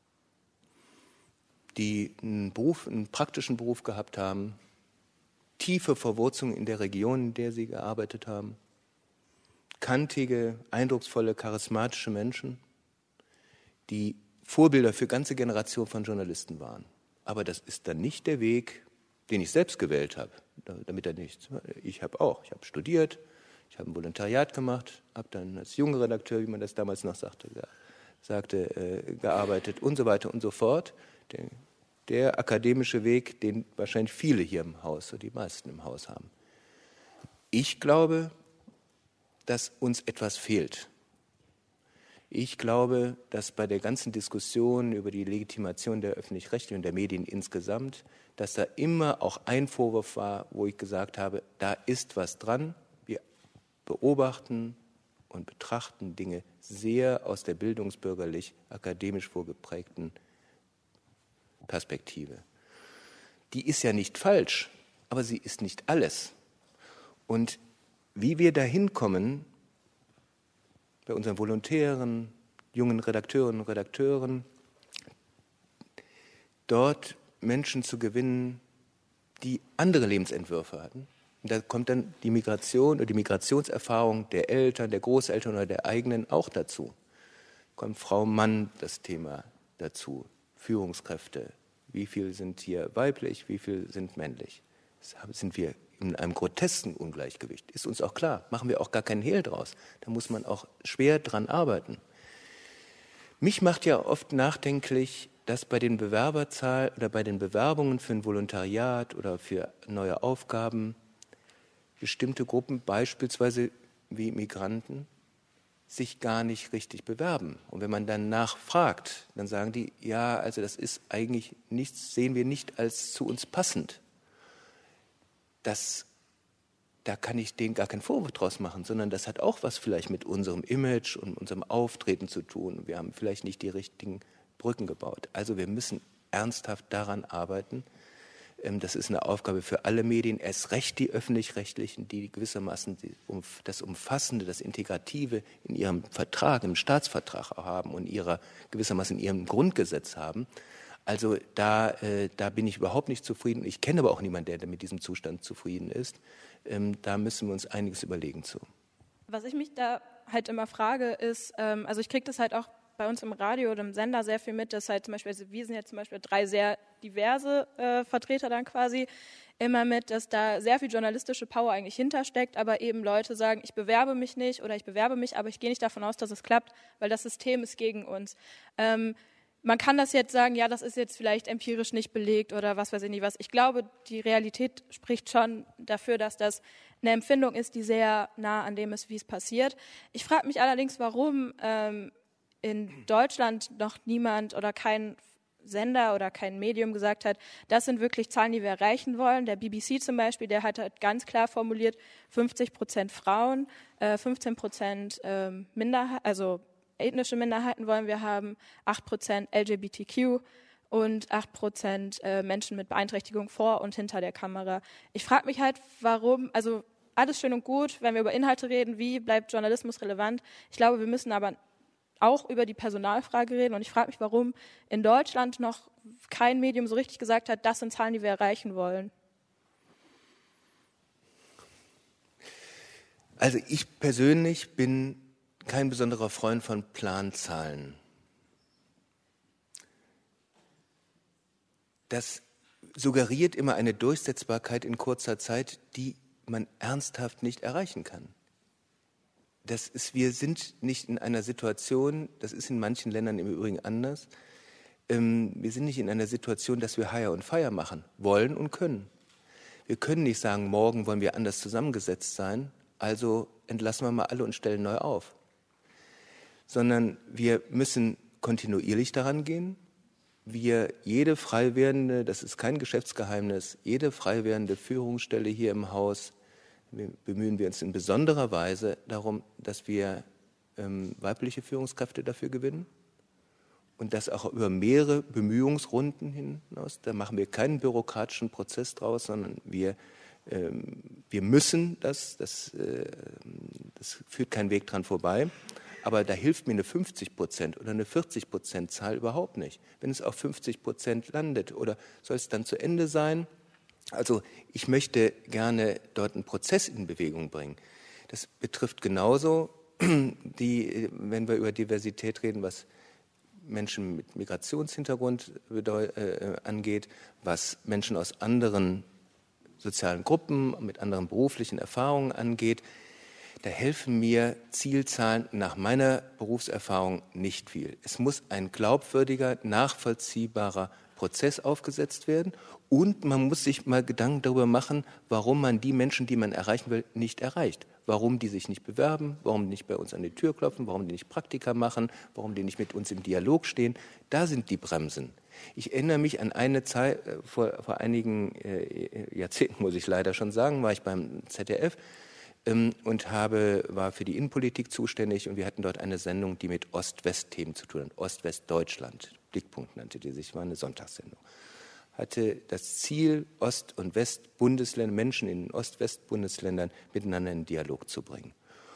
die einen praktischen Beruf gehabt haben, tiefe Verwurzelung in der Region, in der sie gearbeitet haben, kantige, eindrucksvolle, charismatische Menschen, die Vorbilder für ganze Generationen von Journalisten waren. Aber das ist dann nicht der Weg, den ich selbst gewählt habe, damit er nichts. Ich habe studiert, ich habe ein Volontariat gemacht, habe dann als junger Redakteur, wie man das damals noch sagte, gearbeitet und so weiter und so fort. Der akademische Weg, den wahrscheinlich viele hier im Haus, oder die meisten im Haus haben. Ich glaube, dass uns etwas fehlt. Ich glaube, dass bei der ganzen Diskussion über die Legitimation der Öffentlich-Rechtlichen und der Medien insgesamt, dass da immer auch ein Vorwurf war, wo ich gesagt habe, da ist was dran. Wir beobachten und betrachten Dinge sehr aus der bildungsbürgerlich-akademisch vorgeprägten Perspektive. Die ist ja nicht falsch, aber sie ist nicht alles. Und wie wir dahin kommen, bei unseren Volontären, jungen Redakteurinnen und Redakteuren, dort Menschen zu gewinnen, die andere Lebensentwürfe hatten. Und da kommt dann die Migration oder die Migrationserfahrung der Eltern, der Großeltern oder der eigenen auch dazu. Kommt Frau, Mann das Thema dazu, Führungskräfte. Wie viel sind hier weiblich, wie viel sind männlich? Sind wir in einem grotesken Ungleichgewicht. Ist uns auch klar, machen wir auch gar keinen Hehl draus. Da muss man auch schwer dran arbeiten. Mich macht ja oft nachdenklich, dass bei den Bewerberzahlen oder bei den Bewerbungen für ein Volontariat oder für neue Aufgaben bestimmte Gruppen, beispielsweise wie Migranten, sich gar nicht richtig bewerben. Und wenn man dann nachfragt, dann sagen die, ja, also das ist eigentlich nichts, sehen wir nicht als zu uns passend. Da kann ich denen gar keinen Vorwurf draus machen, sondern das hat auch was vielleicht mit unserem Image und unserem Auftreten zu tun. Wir haben vielleicht nicht die richtigen Brücken gebaut. Also wir müssen ernsthaft daran arbeiten. Das ist eine Aufgabe für alle Medien, erst recht die Öffentlich-Rechtlichen, die gewissermaßen das Umfassende, das Integrative in ihrem Vertrag, im Staatsvertrag haben und gewissermaßen in ihrem Grundgesetz haben. Also da bin ich überhaupt nicht zufrieden. Ich kenne aber auch niemanden, der mit diesem Zustand zufrieden ist. Da müssen wir uns einiges überlegen zu. Was ich mich da halt immer frage, ist, also ich kriege das halt auch bei uns im Radio oder im Sender sehr viel mit, dass halt zum Beispiel, also wir sind jetzt zum Beispiel 3 sehr diverse Vertreter dann quasi, immer mit, dass da sehr viel journalistische Power eigentlich hintersteckt, aber eben Leute sagen, ich bewerbe mich nicht oder ich bewerbe mich, aber ich gehe nicht davon aus, dass es klappt, weil das System ist gegen uns. Man kann das jetzt sagen, ja, das ist jetzt vielleicht empirisch nicht belegt oder was weiß ich nicht was. Ich glaube, die Realität spricht schon dafür, dass das eine Empfindung ist, die sehr nah an dem ist, wie es passiert. Ich frage mich allerdings, warum in Deutschland noch niemand oder kein Sender oder kein Medium gesagt hat, das sind wirklich Zahlen, die wir erreichen wollen. Der BBC zum Beispiel, der hat halt ganz klar formuliert, 50% Frauen, 15% Minderheiten, also ethnische Minderheiten wollen wir haben, 8% LGBTQ und 8% Menschen mit Beeinträchtigung vor und hinter der Kamera. Ich frage mich halt, warum, also alles schön und gut, wenn wir über Inhalte reden, wie bleibt Journalismus relevant? Ich glaube, wir müssen aber auch über die Personalfrage reden und ich frage mich, warum in Deutschland noch kein Medium so richtig gesagt hat, das sind Zahlen, die wir erreichen wollen. Also ich persönlich bin kein besonderer Freund von Planzahlen. Das suggeriert immer eine Durchsetzbarkeit in kurzer Zeit, die man ernsthaft nicht erreichen kann. Wir sind nicht in einer Situation, das ist in manchen Ländern im Übrigen anders, wir sind nicht in einer Situation, dass wir Hire und Fire machen wollen und können. Wir können nicht sagen, morgen wollen wir anders zusammengesetzt sein, also entlassen wir mal alle und stellen neu auf. Sondern wir müssen kontinuierlich daran gehen. Jede frei werdende, das ist kein Geschäftsgeheimnis, jede frei werdende Führungsstelle hier im Haus, bemühen wir uns in besonderer Weise darum, dass wir weibliche Führungskräfte dafür gewinnen. Und das auch über mehrere Bemühungsrunden hinaus. Da machen wir keinen bürokratischen Prozess draus, sondern wir müssen das führt kein Weg dran vorbei. Aber da hilft mir eine 50% oder eine 40% Zahl überhaupt nicht. Wenn es auf 50% landet oder soll es dann zu Ende sein? Also ich möchte gerne dort einen Prozess in Bewegung bringen. Das betrifft genauso wenn wir über Diversität reden, was Menschen mit Migrationshintergrund angeht, was Menschen aus anderen sozialen Gruppen, mit anderen beruflichen Erfahrungen angeht. Da helfen mir Zielzahlen nach meiner Berufserfahrung nicht viel. Es muss ein glaubwürdiger, nachvollziehbarer Prozess aufgesetzt werden und man muss sich mal Gedanken darüber machen, warum man die Menschen, die man erreichen will, nicht erreicht. Warum die sich nicht bewerben, warum die nicht bei uns an die Tür klopfen, warum die nicht Praktika machen, warum die nicht mit uns im Dialog stehen. Da sind die Bremsen. Ich erinnere mich an eine Zeit, vor einigen Jahrzehnten, muss ich leider schon sagen, war ich beim ZDF und war für die Innenpolitik zuständig und wir hatten dort eine Sendung, die mit Ost-West-Themen zu tun hat. Ost-West-Deutschland, Blickpunkt nannte die sich, war eine Sonntagssendung. Hatte das Ziel, Ost- und West-Bundesländer, Menschen in den Ost-West-Bundesländern miteinander in Dialog zu bringen.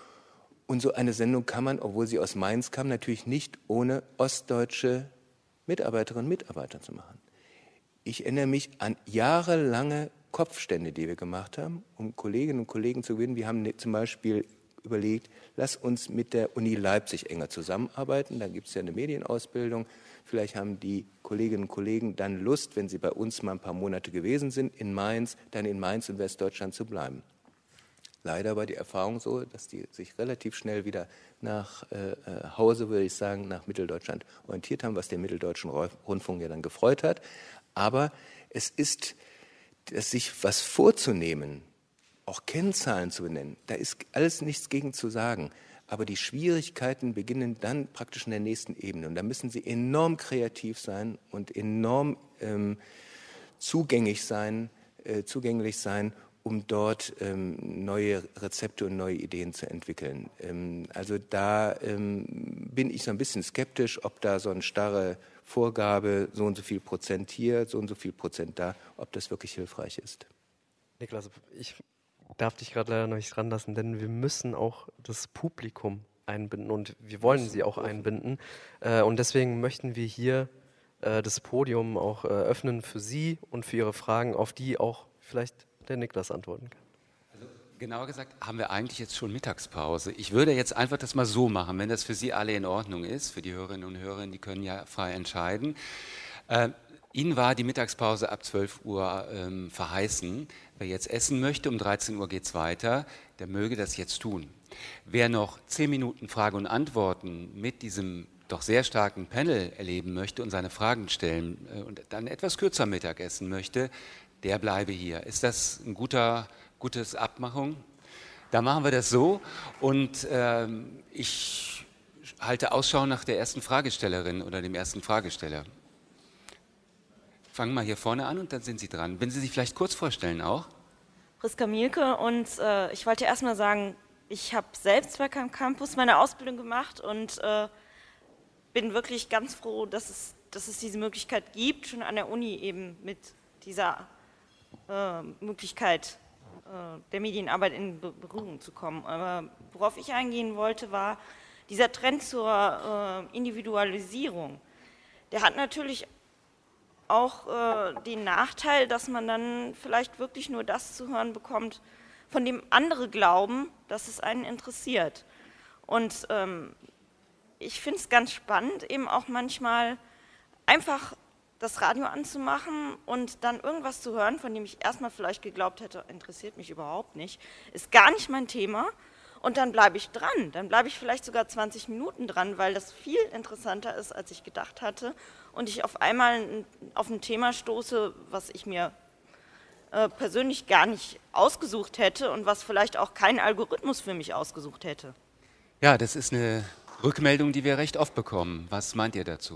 Und so eine Sendung kann man, obwohl sie aus Mainz kam, natürlich nicht ohne ostdeutsche Mitarbeiterinnen und Mitarbeiter zu machen. Ich erinnere mich an jahrelange Kopfstände, die wir gemacht haben, um Kolleginnen und Kollegen zu gewinnen. Wir haben zum Beispiel überlegt, lass uns mit der Uni Leipzig enger zusammenarbeiten. Da gibt es ja eine Medienausbildung. Vielleicht haben die Kolleginnen und Kollegen dann Lust, wenn sie bei uns mal ein paar Monate gewesen sind, dann in Mainz und Westdeutschland zu bleiben. Leider war die Erfahrung so, dass die sich relativ schnell wieder nach Hause, würde ich sagen, nach Mitteldeutschland orientiert haben, was den Mitteldeutschen Rundfunk ja dann gefreut hat. Aber es ist, sich was vorzunehmen, auch Kennzahlen zu benennen, da ist alles nichts gegen zu sagen. Aber die Schwierigkeiten beginnen dann praktisch in der nächsten Ebene. Und da müssen Sie enorm kreativ sein und enorm zugänglich sein, um dort neue Rezepte und neue Ideen zu entwickeln. Also da bin ich so ein bisschen skeptisch, ob da so eine starre Vorgabe, so und so viel Prozent hier, so und so viel Prozent da, ob das wirklich hilfreich ist. Niklas, ich darf dich gerade leider noch nicht ranlassen, denn wir müssen auch das Publikum einbinden und wir wollen sie auch einbinden. Und deswegen möchten wir hier das Podium auch öffnen für Sie und für Ihre Fragen, auf die auch vielleicht der Niklas antworten kann. Also, genauer gesagt haben wir eigentlich jetzt schon Mittagspause. Ich würde jetzt einfach das mal so machen, wenn das für Sie alle in Ordnung ist, für die Hörerinnen und Hörer, die können ja frei entscheiden. Ihnen war die Mittagspause ab 12 Uhr verheißen. Wer jetzt essen möchte, um 13 Uhr geht es weiter, der möge das jetzt tun. Wer noch 10 Minuten Frage und Antworten mit diesem doch sehr starken Panel erleben möchte und seine Fragen stellen und dann etwas kürzer Mittag essen möchte, der bleibe hier. Ist das ein gutes Abmachung? Da machen wir das so und ich halte Ausschau nach der ersten Fragestellerin oder dem ersten Fragesteller. Fangen wir hier vorne an und dann sind Sie dran. Wenn Sie sich vielleicht kurz vorstellen auch. Priska Mielke und ich wollte erst mal sagen, ich habe selbst bei Camp Campus meine Ausbildung gemacht und bin wirklich ganz froh, dass es diese Möglichkeit gibt, schon an der Uni eben mit dieser Möglichkeit der Medienarbeit in Berührung zu kommen. Aber worauf ich eingehen wollte, war dieser Trend zur Individualisierung. Der hat natürlich auch den Nachteil, dass man dann vielleicht wirklich nur das zu hören bekommt, von dem andere glauben, dass es einen interessiert. Und ich finde es ganz spannend, eben auch manchmal einfach das Radio anzumachen und dann irgendwas zu hören, von dem ich erstmal vielleicht geglaubt hätte, interessiert mich überhaupt nicht, ist gar nicht mein Thema. Und dann bleibe ich dran, dann bleibe ich vielleicht sogar 20 Minuten dran, weil das viel interessanter ist, als ich gedacht hatte. Und ich auf einmal auf ein Thema stoße, was ich mir persönlich gar nicht ausgesucht hätte und was vielleicht auch kein Algorithmus für mich ausgesucht hätte. Ja, das ist eine Rückmeldung, die wir recht oft bekommen. Was meint ihr dazu?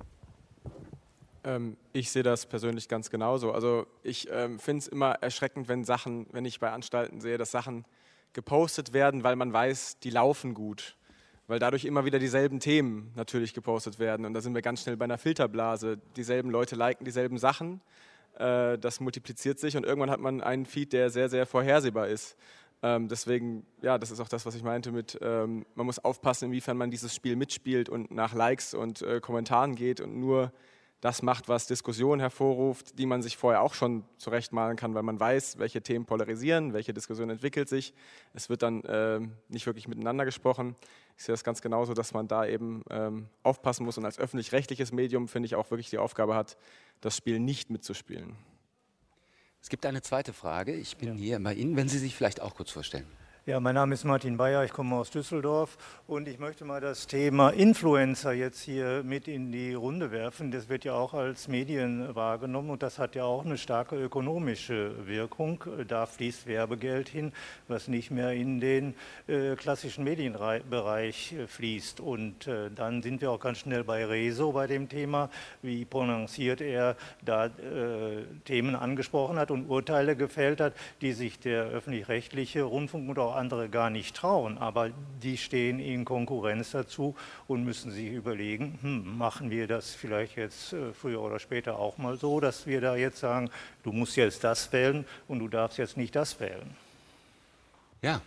Ich sehe das persönlich ganz genauso. Also ich finde es immer erschreckend, wenn ich bei Anstalten sehe, dass Sachen gepostet werden, weil man weiß, die laufen gut. Weil dadurch immer wieder dieselben Themen natürlich gepostet werden. Und da sind wir ganz schnell bei einer Filterblase. Dieselben Leute liken dieselben Sachen. Das multipliziert sich und irgendwann hat man einen Feed, der sehr, sehr vorhersehbar ist. Deswegen, ja, das ist auch das, was ich meinte mit, man muss aufpassen, inwiefern man dieses Spiel mitspielt und nach Likes und Kommentaren geht und nur das macht, was Diskussionen hervorruft, die man sich vorher auch schon zurechtmalen kann, weil man weiß, welche Themen polarisieren, welche Diskussion entwickelt sich. Es wird dann nicht wirklich miteinander gesprochen. Ich sehe das ganz genauso, dass man da eben aufpassen muss und als öffentlich-rechtliches Medium, finde ich, auch wirklich die Aufgabe hat, das Spiel nicht mitzuspielen. Es gibt eine zweite Frage. Ich bin hier bei Ihnen, wenn Sie sich vielleicht auch kurz vorstellen. Ja, mein Name ist Martin Bayer, ich komme aus Düsseldorf und ich möchte mal das Thema Influencer jetzt hier mit in die Runde werfen. Das wird ja auch als Medien wahrgenommen und das hat ja auch eine starke ökonomische Wirkung. Da fließt Werbegeld hin, was nicht mehr in den klassischen Medienbereich fließt. Und dann sind wir auch ganz schnell bei Rezo bei dem Thema, wie prononciert er da Themen angesprochen hat und Urteile gefällt hat, die sich der öffentlich-rechtliche Rundfunk oder auch andere gar nicht trauen, aber die stehen in Konkurrenz dazu und müssen sich überlegen, machen wir das vielleicht jetzt früher oder später auch mal so, dass wir da jetzt sagen, du musst jetzt das wählen und du darfst jetzt nicht das wählen. Ja.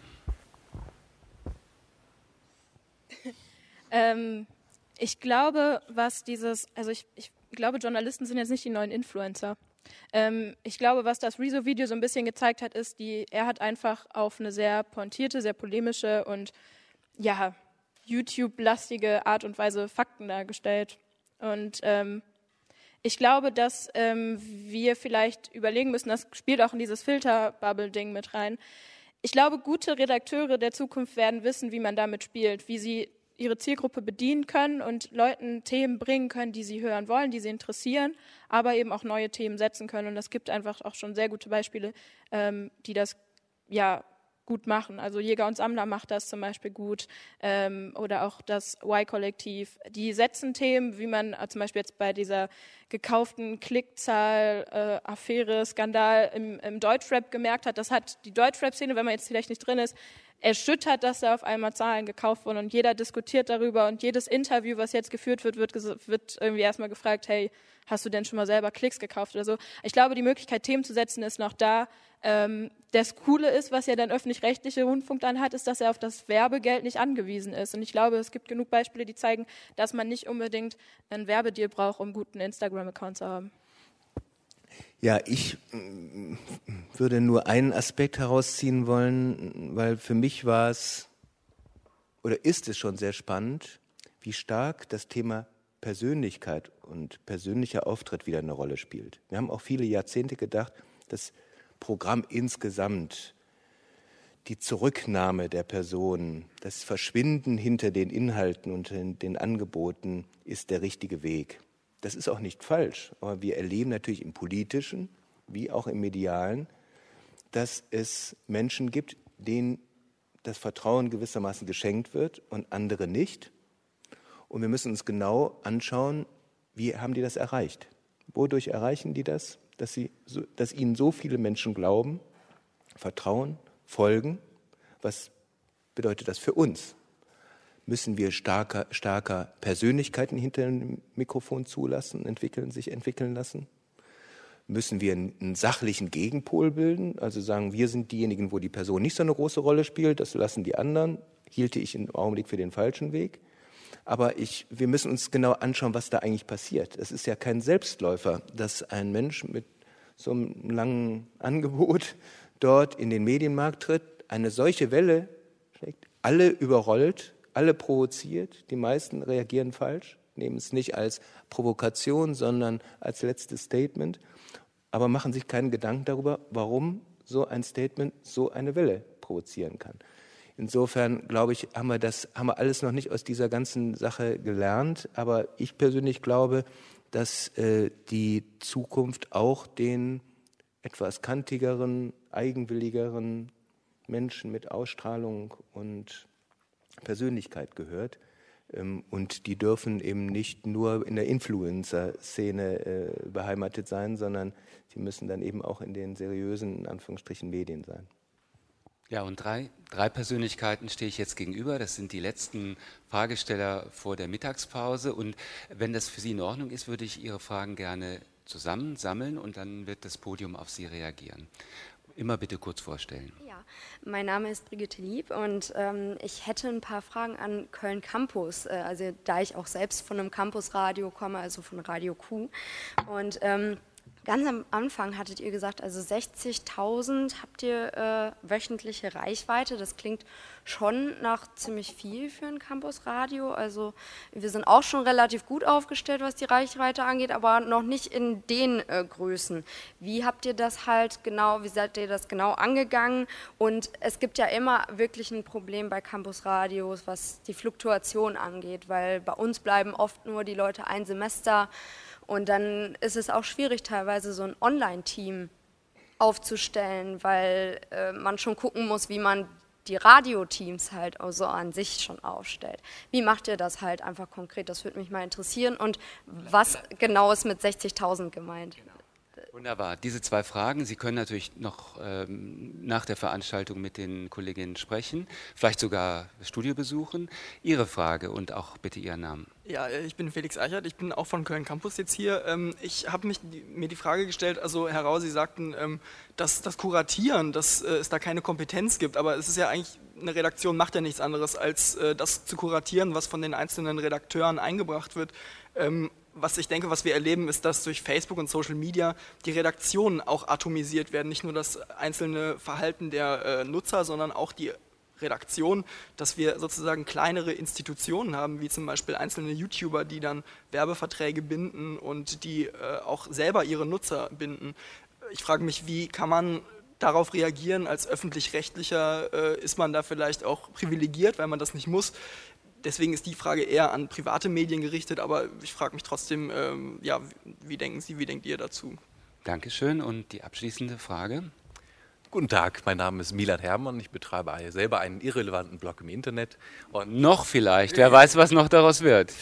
Ich glaube, ich glaube, Journalisten sind jetzt nicht die neuen Influencer. Ich glaube, was das Rezo-Video so ein bisschen gezeigt hat, ist, er hat einfach auf eine sehr pointierte, sehr polemische und ja, YouTube-lastige Art und Weise Fakten dargestellt. Und ich glaube, dass wir vielleicht überlegen müssen, das spielt auch in dieses Filter-Bubble-Ding mit rein. Ich glaube, gute Redakteure der Zukunft werden wissen, wie man damit spielt, wie sie ihre Zielgruppe bedienen können und Leuten Themen bringen können, die sie hören wollen, die sie interessieren, aber eben auch neue Themen setzen können. Und es gibt einfach auch schon sehr gute Beispiele, die das ja gut machen. Also Jäger und Sammler macht das zum Beispiel gut oder auch das Y-Kollektiv. Die setzen Themen, wie man zum Beispiel jetzt bei dieser gekauften Klickzahl, Affäre, Skandal im Deutschrap gemerkt hat. Das hat die Deutschrap-Szene, wenn man jetzt vielleicht nicht drin ist, erschüttert, dass da auf einmal Zahlen gekauft wurden und jeder diskutiert darüber und jedes Interview, was jetzt geführt wird, wird irgendwie erstmal gefragt, hey, hast du denn schon mal selber Klicks gekauft oder so. Ich glaube, die Möglichkeit, Themen zu setzen, ist noch da. Das Coole ist, was ja der öffentlich-rechtliche Rundfunk dann hat, ist, dass er auf das Werbegeld nicht angewiesen ist. Und ich glaube, es gibt genug Beispiele, die zeigen, dass man nicht unbedingt einen Werbedeal braucht, um einen guten Instagram-Account zu haben. Ja, ich würde nur einen Aspekt herausziehen wollen, weil für mich war es oder ist es schon sehr spannend, wie stark das Thema Persönlichkeit und persönlicher Auftritt wieder eine Rolle spielt. Wir haben auch viele Jahrzehnte gedacht, das Programm insgesamt, die Zurücknahme der Person, das Verschwinden hinter den Inhalten und den Angeboten ist der richtige Weg. Das ist auch nicht falsch, aber wir erleben natürlich im Politischen wie auch im Medialen, dass es Menschen gibt, denen das Vertrauen gewissermaßen geschenkt wird und andere nicht. Und wir müssen uns genau anschauen, wie haben die das erreicht? Wodurch erreichen die das? Dass ihnen so viele Menschen glauben, vertrauen, folgen. Was bedeutet das für uns? Müssen wir stärker Persönlichkeiten hinter dem Mikrofon zulassen, sich entwickeln lassen? Müssen wir einen sachlichen Gegenpol bilden? Also sagen, wir sind diejenigen, wo die Person nicht so eine große Rolle spielt, das lassen die anderen. Hielte ich im Augenblick für den falschen Weg. Aber wir müssen uns genau anschauen, was da eigentlich passiert. Es ist ja kein Selbstläufer, dass ein Mensch mit so einem langen Angebot dort in den Medienmarkt tritt, eine solche Welle schlägt, alle überrollt, alle provoziert, die meisten reagieren falsch, nehmen es nicht als Provokation, sondern als letztes Statement, aber machen sich keinen Gedanken darüber, warum so ein Statement so eine Welle provozieren kann. Insofern, glaube ich, haben wir alles noch nicht aus dieser ganzen Sache gelernt. Aber ich persönlich glaube, dass die Zukunft auch den etwas kantigeren, eigenwilligeren Menschen mit Ausstrahlung und Persönlichkeit gehört. Und die dürfen eben nicht nur in der Influencer-Szene beheimatet sein, sondern sie müssen dann eben auch in den seriösen, in Anführungsstrichen, Medien sein. Ja, und drei Persönlichkeiten stehe ich jetzt gegenüber. Das sind die letzten Fragesteller vor der Mittagspause. Und wenn das für Sie in Ordnung ist, würde ich Ihre Fragen gerne zusammensammeln und dann wird das Podium auf Sie reagieren. Immer bitte kurz vorstellen. Ja, mein Name ist Brigitte Lieb und ich hätte ein paar Fragen an Köln Campus, also da ich auch selbst von einem Campusradio komme, also von Radio Q. Und ganz am Anfang hattet ihr gesagt, also 60.000 habt ihr wöchentliche Reichweite. Das klingt schon nach ziemlich viel für ein Campusradio. Also wir sind auch schon relativ gut aufgestellt, was die Reichweite angeht, aber noch nicht in den Größen. Wie habt ihr das halt genau, wie seid ihr das genau angegangen? Und es gibt ja immer wirklich ein Problem bei Campusradios, was die Fluktuation angeht, weil bei uns bleiben oft nur die Leute ein Semester. Und dann ist es auch schwierig, teilweise so ein Online-Team aufzustellen, weil man schon gucken muss, wie man die Radioteams halt auch so an sich schon aufstellt. Wie macht ihr das halt einfach konkret? Das würde mich mal interessieren. Und was genau ist mit 60.000 gemeint? Wunderbar. Diese zwei Fragen, Sie können natürlich noch nach der Veranstaltung mit den Kolleginnen sprechen, vielleicht sogar das Studio besuchen. Ihre Frage und auch bitte Ihren Namen. Ja, ich bin Felix Eichert, ich bin auch von Köln Campus jetzt hier. Ich habe mir die Frage gestellt, also Herr Rau, Sie sagten, dass das Kuratieren, dass es da keine Kompetenz gibt, aber es ist ja eigentlich, eine Redaktion macht ja nichts anderes, als das zu kuratieren, was von den einzelnen Redakteuren eingebracht wird. Was ich denke, was wir erleben, ist, dass durch Facebook und Social Media die Redaktionen auch atomisiert werden. Nicht nur das einzelne Verhalten der Nutzer, sondern auch die Redaktion, dass wir sozusagen kleinere Institutionen haben, wie zum Beispiel einzelne YouTuber, die dann Werbeverträge binden und die auch selber ihre Nutzer binden. Ich frage mich, wie kann man darauf reagieren? Als Öffentlich-Rechtlicher ist man da vielleicht auch privilegiert, weil man das nicht muss. Deswegen ist die Frage eher an private Medien gerichtet, aber ich frage mich trotzdem, ja, wie denken Sie, wie denkt ihr dazu? Dankeschön. Und die abschließende Frage? Guten Tag, mein Name ist Milan Herrmann, ich betreibe selber einen irrelevanten Blog im Internet. Und noch vielleicht, wer weiß, was noch daraus wird.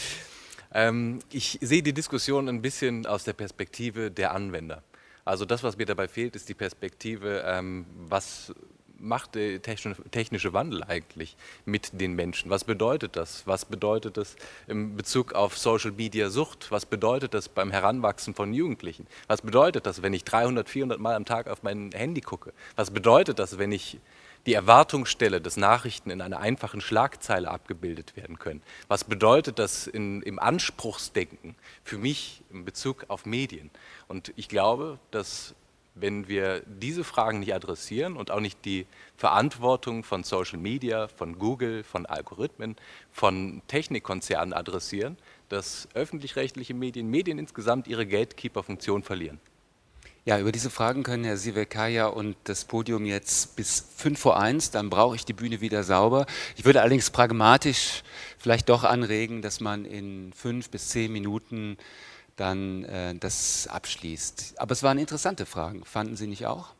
Ich sehe die Diskussion ein bisschen aus der Perspektive der Anwender. Also das, was mir dabei fehlt, ist die Perspektive, was macht der technische Wandel eigentlich mit den Menschen? Was bedeutet das? Was bedeutet das in Bezug auf Social Media Sucht? Was bedeutet das beim Heranwachsen von Jugendlichen? Was bedeutet das, wenn ich 300, 400 Mal am Tag auf mein Handy gucke? Was bedeutet das, wenn ich die Erwartung stelle, dass Nachrichten in einer einfachen Schlagzeile abgebildet werden können? Was bedeutet das im Anspruchsdenken für mich in Bezug auf Medien? Und ich glaube, dass wenn wir diese Fragen nicht adressieren und auch nicht die Verantwortung von Social Media, von Google, von Algorithmen, von Technikkonzernen adressieren, dass öffentlich-rechtliche Medien insgesamt ihre Gatekeeper-Funktion verlieren. Ja, über diese Fragen können Herr Sivekaya und das Podium jetzt bis 1:05, dann brauche ich die Bühne wieder sauber. Ich würde allerdings pragmatisch vielleicht doch anregen, dass man in 5 bis 10 Minuten dann das abschließt. Aber es waren interessante Fragen, fanden Sie nicht auch?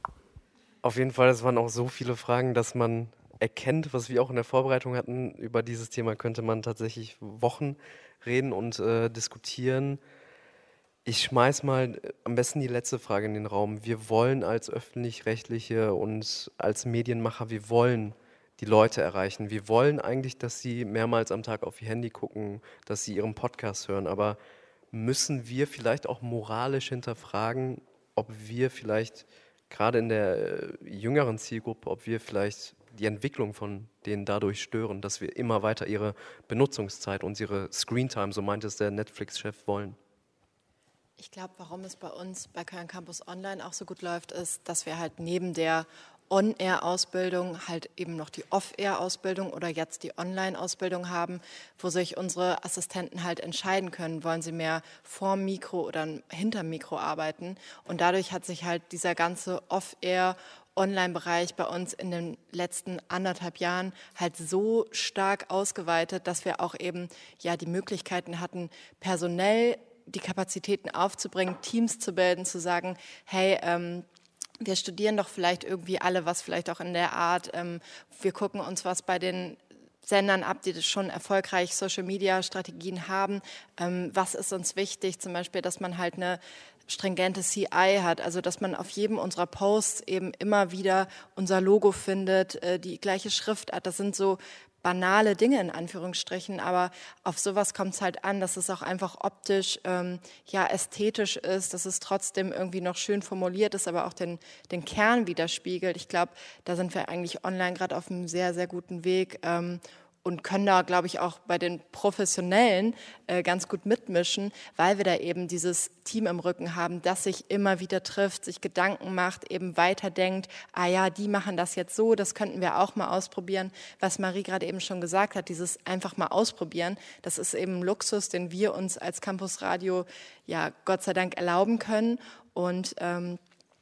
Auf jeden Fall, es waren auch so viele Fragen, dass man erkennt, was wir auch in der Vorbereitung hatten. Über dieses Thema könnte man tatsächlich Wochen reden und diskutieren. Ich schmeiß mal am besten die letzte Frage in den Raum. Wir wollen als Öffentlich-Rechtliche und als Medienmacher, wir wollen die Leute erreichen. Wir wollen eigentlich, dass sie mehrmals am Tag auf ihr Handy gucken, dass sie ihren Podcast hören, aber müssen wir vielleicht auch moralisch hinterfragen, ob wir vielleicht gerade in der jüngeren Zielgruppe, ob wir vielleicht die Entwicklung von denen dadurch stören, dass wir immer weiter ihre Benutzungszeit und ihre Screentime, so meint es der Netflix-Chef, wollen? Ich glaube, warum es bei uns bei Köln Campus Online auch so gut läuft, ist, dass wir halt neben der On-Air-Ausbildung halt eben noch die Off-Air-Ausbildung oder jetzt die Online-Ausbildung haben, wo sich unsere Assistenten halt entscheiden können, wollen sie mehr vorm Mikro oder hinterm Mikro arbeiten. Und dadurch hat sich halt dieser ganze Off-Air- Online-Bereich bei uns in den letzten 1,5 Jahren halt so stark ausgeweitet, dass wir auch eben ja die Möglichkeiten hatten, personell die Kapazitäten aufzubringen, Teams zu bilden, zu sagen, hey, wir studieren doch vielleicht irgendwie alle was, vielleicht auch in der Art, wir gucken uns was bei den Sendern ab, die das schon erfolgreich Social-Media-Strategien haben. Was ist uns wichtig? Zum Beispiel, dass man halt eine stringente CI hat, also dass man auf jedem unserer Posts eben immer wieder unser Logo findet, die gleiche Schriftart. Das sind so banale Dinge in Anführungsstrichen, aber auf sowas kommt es halt an, dass es auch einfach optisch, ästhetisch ist, dass es trotzdem irgendwie noch schön formuliert ist, aber auch den Kern widerspiegelt. Ich glaube, da sind wir eigentlich online gerade auf einem sehr, sehr guten Weg und können da, glaube ich, auch bei den Professionellen ganz gut mitmischen, weil wir da eben dieses Team im Rücken haben, das sich immer wieder trifft, sich Gedanken macht, eben weiterdenkt, die machen das jetzt so, das könnten wir auch mal ausprobieren. Was Marie gerade eben schon gesagt hat, dieses einfach mal ausprobieren, das ist eben ein Luxus, den wir uns als Campus Radio ja Gott sei Dank erlauben können und den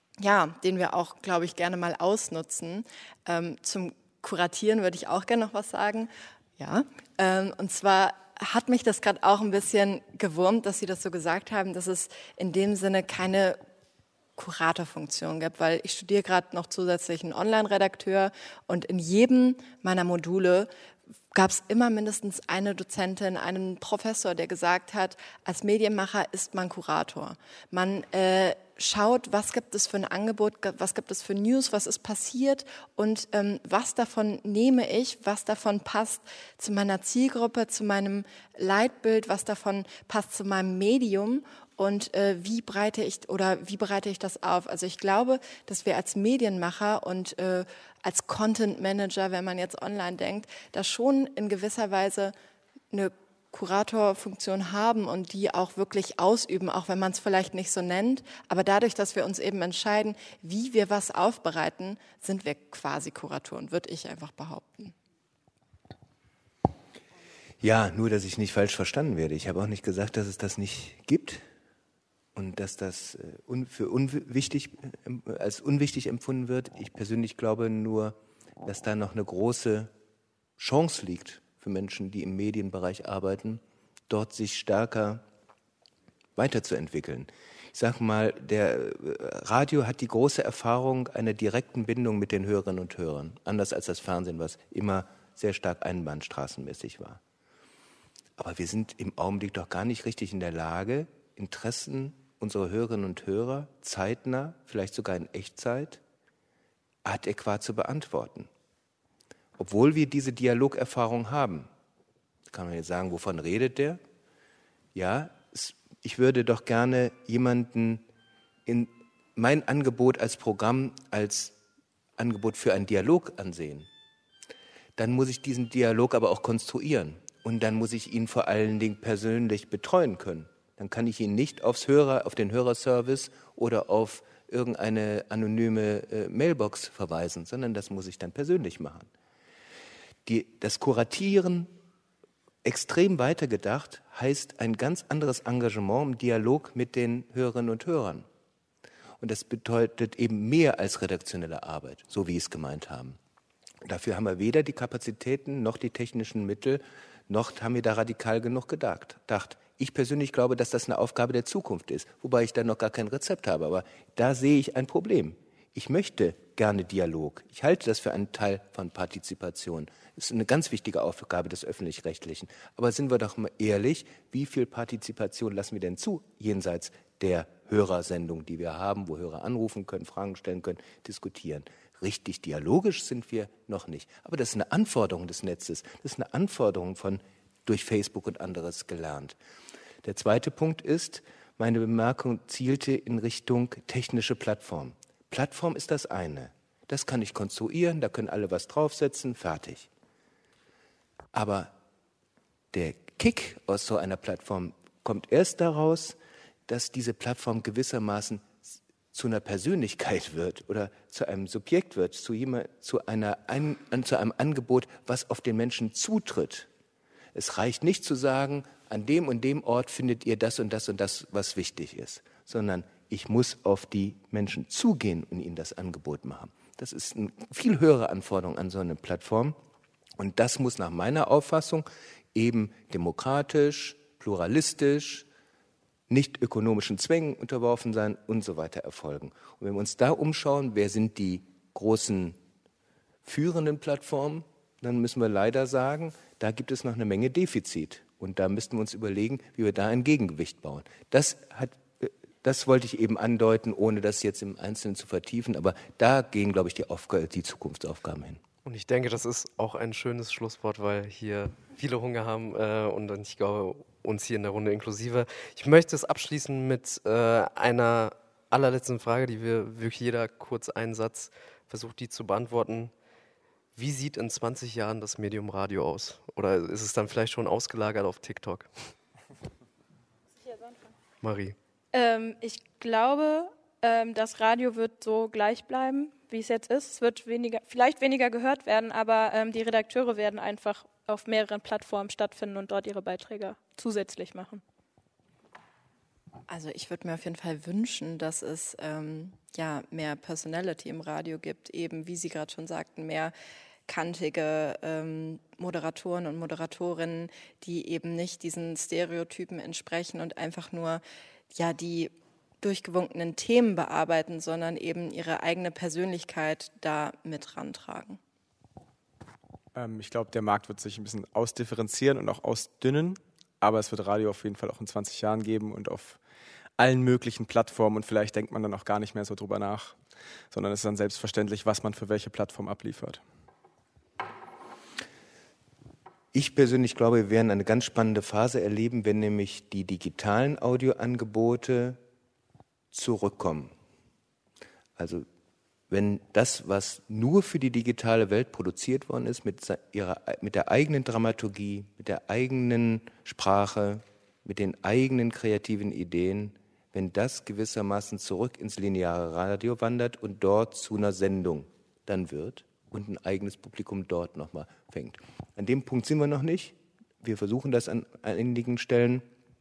wir auch, glaube ich, gerne mal ausnutzen. Zum Kuratieren würde ich auch gerne noch was sagen. Ja, und zwar hat mich das gerade auch ein bisschen gewurmt, dass Sie das so gesagt haben, dass es in dem Sinne keine Kuratorfunktion gibt, weil ich studiere gerade noch zusätzlich einen Online-Redakteur und in jedem meiner Module gab es immer mindestens eine Dozentin, einen Professor, der gesagt hat, als Medienmacher ist man Kurator. Man schaut, was gibt es für ein Angebot, was gibt es für News, was ist passiert und was davon nehme ich, was davon passt zu meiner Zielgruppe, zu meinem Leitbild, was davon passt zu meinem Medium und wie bereite ich das auf? Also ich glaube, dass wir als Medienmacher und als Content Manager, wenn man jetzt online denkt, da schon in gewisser Weise eine Kuratorfunktion haben und die auch wirklich ausüben, auch wenn man es vielleicht nicht so nennt. Aber dadurch, dass wir uns eben entscheiden, wie wir was aufbereiten, sind wir quasi Kuratoren, würde ich einfach behaupten. Ja, nur, dass ich nicht falsch verstanden werde. Ich habe auch nicht gesagt, dass es das nicht gibt und dass das als unwichtig empfunden wird. Ich persönlich glaube nur, dass da noch eine große Chance liegt für Menschen, die im Medienbereich arbeiten, dort sich stärker weiterzuentwickeln. Ich sage mal, der Radio hat die große Erfahrung einer direkten Bindung mit den Hörerinnen und Hörern, anders als das Fernsehen, was immer sehr stark einbahnstraßenmäßig war. Aber wir sind im Augenblick doch gar nicht richtig in der Lage, Interessen unserer Hörerinnen und Hörer zeitnah, vielleicht sogar in Echtzeit, adäquat zu beantworten. Obwohl wir diese Dialogerfahrung haben. Kann man jetzt sagen, wovon redet der? Ja, ich würde doch gerne jemanden in mein Angebot als Programm, als Angebot für einen Dialog ansehen. Dann muss ich diesen Dialog aber auch konstruieren. Und dann muss ich ihn vor allen Dingen persönlich betreuen können. Dann kann ich ihn nicht auf den Hörerservice oder auf irgendeine anonyme Mailbox verweisen, sondern das muss ich dann persönlich machen. Das Kuratieren, extrem weitergedacht, heißt ein ganz anderes Engagement im Dialog mit den Hörerinnen und Hörern. Und das bedeutet eben mehr als redaktionelle Arbeit, so wie wir es gemeint haben. Dafür haben wir weder die Kapazitäten noch die technischen Mittel, noch haben wir da radikal genug gedacht. Ich persönlich glaube, dass das eine Aufgabe der Zukunft ist, wobei ich da noch gar kein Rezept habe. Aber da sehe ich ein Problem. Ich möchte gerne Dialog. Ich halte das für einen Teil von Partizipation. Das ist eine ganz wichtige Aufgabe des Öffentlich-Rechtlichen. Aber sind wir doch mal ehrlich, wie viel Partizipation lassen wir denn zu, jenseits der Hörersendung, die wir haben, wo Hörer anrufen können, Fragen stellen können, diskutieren. Richtig dialogisch sind wir noch nicht. Aber das ist eine Anforderung des Netzes. Das ist eine Anforderung von durch Facebook und anderes gelernt. Der zweite Punkt ist, meine Bemerkung zielte in Richtung technische Plattform. Plattform ist das eine. Das kann ich konstruieren, da können alle was draufsetzen, fertig. Aber der Kick aus so einer Plattform kommt erst daraus, dass diese Plattform gewissermaßen zu einer Persönlichkeit wird oder zu einem Subjekt wird, zu einem Angebot, was auf den Menschen zutritt. Es reicht nicht zu sagen, an dem und dem Ort findet ihr das und das und das, was wichtig ist, sondern ich muss auf die Menschen zugehen und ihnen das Angebot machen. Das ist eine viel höhere Anforderung an so eine Plattform. Und das muss nach meiner Auffassung eben demokratisch, pluralistisch, nicht ökonomischen Zwängen unterworfen sein und so weiter erfolgen. Und wenn wir uns da umschauen, wer sind die großen führenden Plattformen, dann müssen wir leider sagen, da gibt es noch eine Menge Defizit. Und da müssten wir uns überlegen, wie wir da ein Gegengewicht bauen. Das wollte ich eben andeuten, ohne das jetzt im Einzelnen zu vertiefen. Aber da gehen, glaube ich, die Zukunftsaufgaben hin. Und ich denke, das ist auch ein schönes Schlusswort, weil hier viele Hunger haben und ich glaube, uns hier in der Runde inklusive. Ich möchte es abschließen mit einer allerletzten Frage, die wir wirklich jeder kurz einen Satz versucht, die zu beantworten. Wie sieht in 20 Jahren das Medium Radio aus? Oder ist es dann vielleicht schon ausgelagert auf TikTok? Marie. Ich glaube, das Radio wird so gleich bleiben, wie es jetzt ist. Es wird vielleicht weniger gehört werden, aber die Redakteure werden einfach auf mehreren Plattformen stattfinden und dort ihre Beiträge zusätzlich machen. Also ich würde mir auf jeden Fall wünschen, dass es mehr Personality im Radio gibt, eben wie Sie gerade schon sagten, mehr kantige Moderatoren und Moderatorinnen, die eben nicht diesen Stereotypen entsprechen und einfach nur die durchgewunkenen Themen bearbeiten, sondern eben ihre eigene Persönlichkeit da mit rantragen. Ich glaube, der Markt wird sich ein bisschen ausdifferenzieren und auch ausdünnen, aber es wird Radio auf jeden Fall auch in 20 Jahren geben und auf allen möglichen Plattformen und vielleicht denkt man dann auch gar nicht mehr so drüber nach, sondern es ist dann selbstverständlich, was man für welche Plattform abliefert. Ich persönlich glaube, wir werden eine ganz spannende Phase erleben, wenn nämlich die digitalen Audioangebote zurückkommen. Also wenn das, was nur für die digitale Welt produziert worden ist, mit der eigenen Dramaturgie, mit der eigenen Sprache, mit den eigenen kreativen Ideen, wenn das gewissermaßen zurück ins lineare Radio wandert und dort zu einer Sendung dann wird und ein eigenes Publikum dort nochmal fängt. An dem Punkt sind wir noch nicht. Wir versuchen das an einigen Stellen.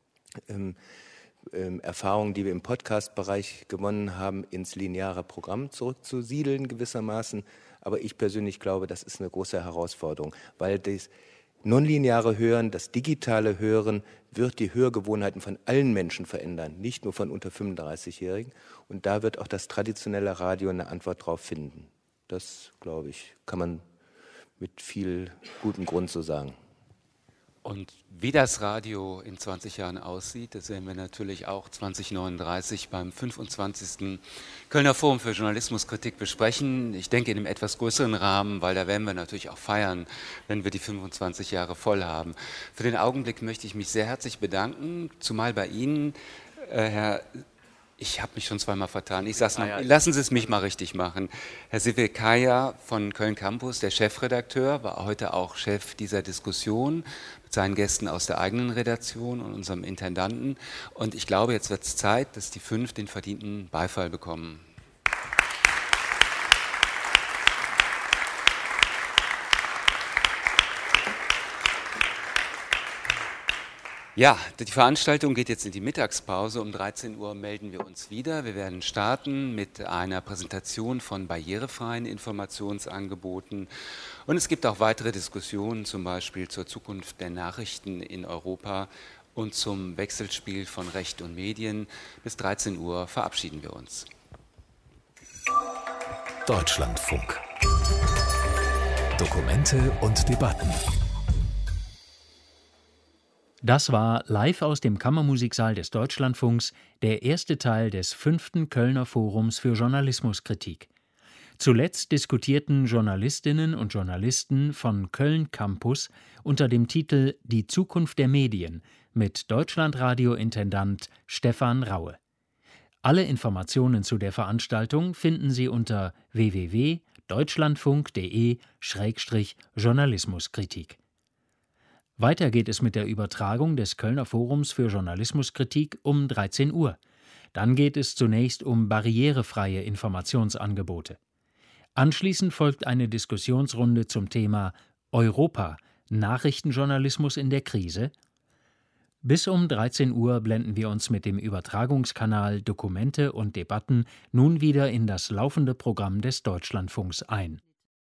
Erfahrungen, die wir im Podcast-Bereich gewonnen haben, ins lineare Programm zurückzusiedeln gewissermaßen. Aber ich persönlich glaube, das ist eine große Herausforderung, weil das nonlineare Hören, das digitale Hören wird die Hörgewohnheiten von allen Menschen verändern, nicht nur von unter 35-Jährigen. Und da wird auch das traditionelle Radio eine Antwort drauf finden. Das, glaube ich, kann man mit viel gutem Grund so sagen. Und wie das Radio in 20 Jahren aussieht, das werden wir natürlich auch 2039 beim 25. Kölner Forum für Journalismuskritik besprechen. Ich denke in einem etwas größeren Rahmen, weil da werden wir natürlich auch feiern, wenn wir die 25 Jahre voll haben. Für den Augenblick möchte ich mich sehr herzlich bedanken, zumal bei Ihnen, Herr... Ich habe mich schon zweimal vertan. Ich sag's noch, lassen Sie es mich mal richtig machen. Herr Sivekaya von Köln Campus, der Chefredakteur, war heute auch Chef dieser Diskussion mit seinen Gästen aus der eigenen Redaktion und unserem Intendanten. Und ich glaube, jetzt wird es Zeit, dass die 5 den verdienten Beifall bekommen. Ja, die Veranstaltung geht jetzt in die Mittagspause. Um 13 Uhr melden wir uns wieder. Wir werden starten mit einer Präsentation von barrierefreien Informationsangeboten. Und es gibt auch weitere Diskussionen, zum Beispiel zur Zukunft der Nachrichten in Europa und zum Wechselspiel von Recht und Medien. Bis 13 Uhr verabschieden wir uns. Deutschlandfunk. Dokumente und Debatten. Das war live aus dem Kammermusiksaal des Deutschlandfunks der erste Teil des 5. Kölner Forums für Journalismuskritik. Zuletzt diskutierten Journalistinnen und Journalisten von Köln Campus unter dem Titel »Die Zukunft der Medien« mit Deutschlandradio-Intendant Stefan Raue. Alle Informationen zu der Veranstaltung finden Sie unter www.deutschlandfunk.de/Journalismuskritik. Weiter geht es mit der Übertragung des Kölner Forums für Journalismuskritik um 13 Uhr. Dann geht es zunächst um barrierefreie Informationsangebote. Anschließend folgt eine Diskussionsrunde zum Thema Europa – Nachrichtenjournalismus in der Krise. Bis um 13 Uhr blenden wir uns mit dem Übertragungskanal Dokumente und Debatten nun wieder in das laufende Programm des Deutschlandfunks ein.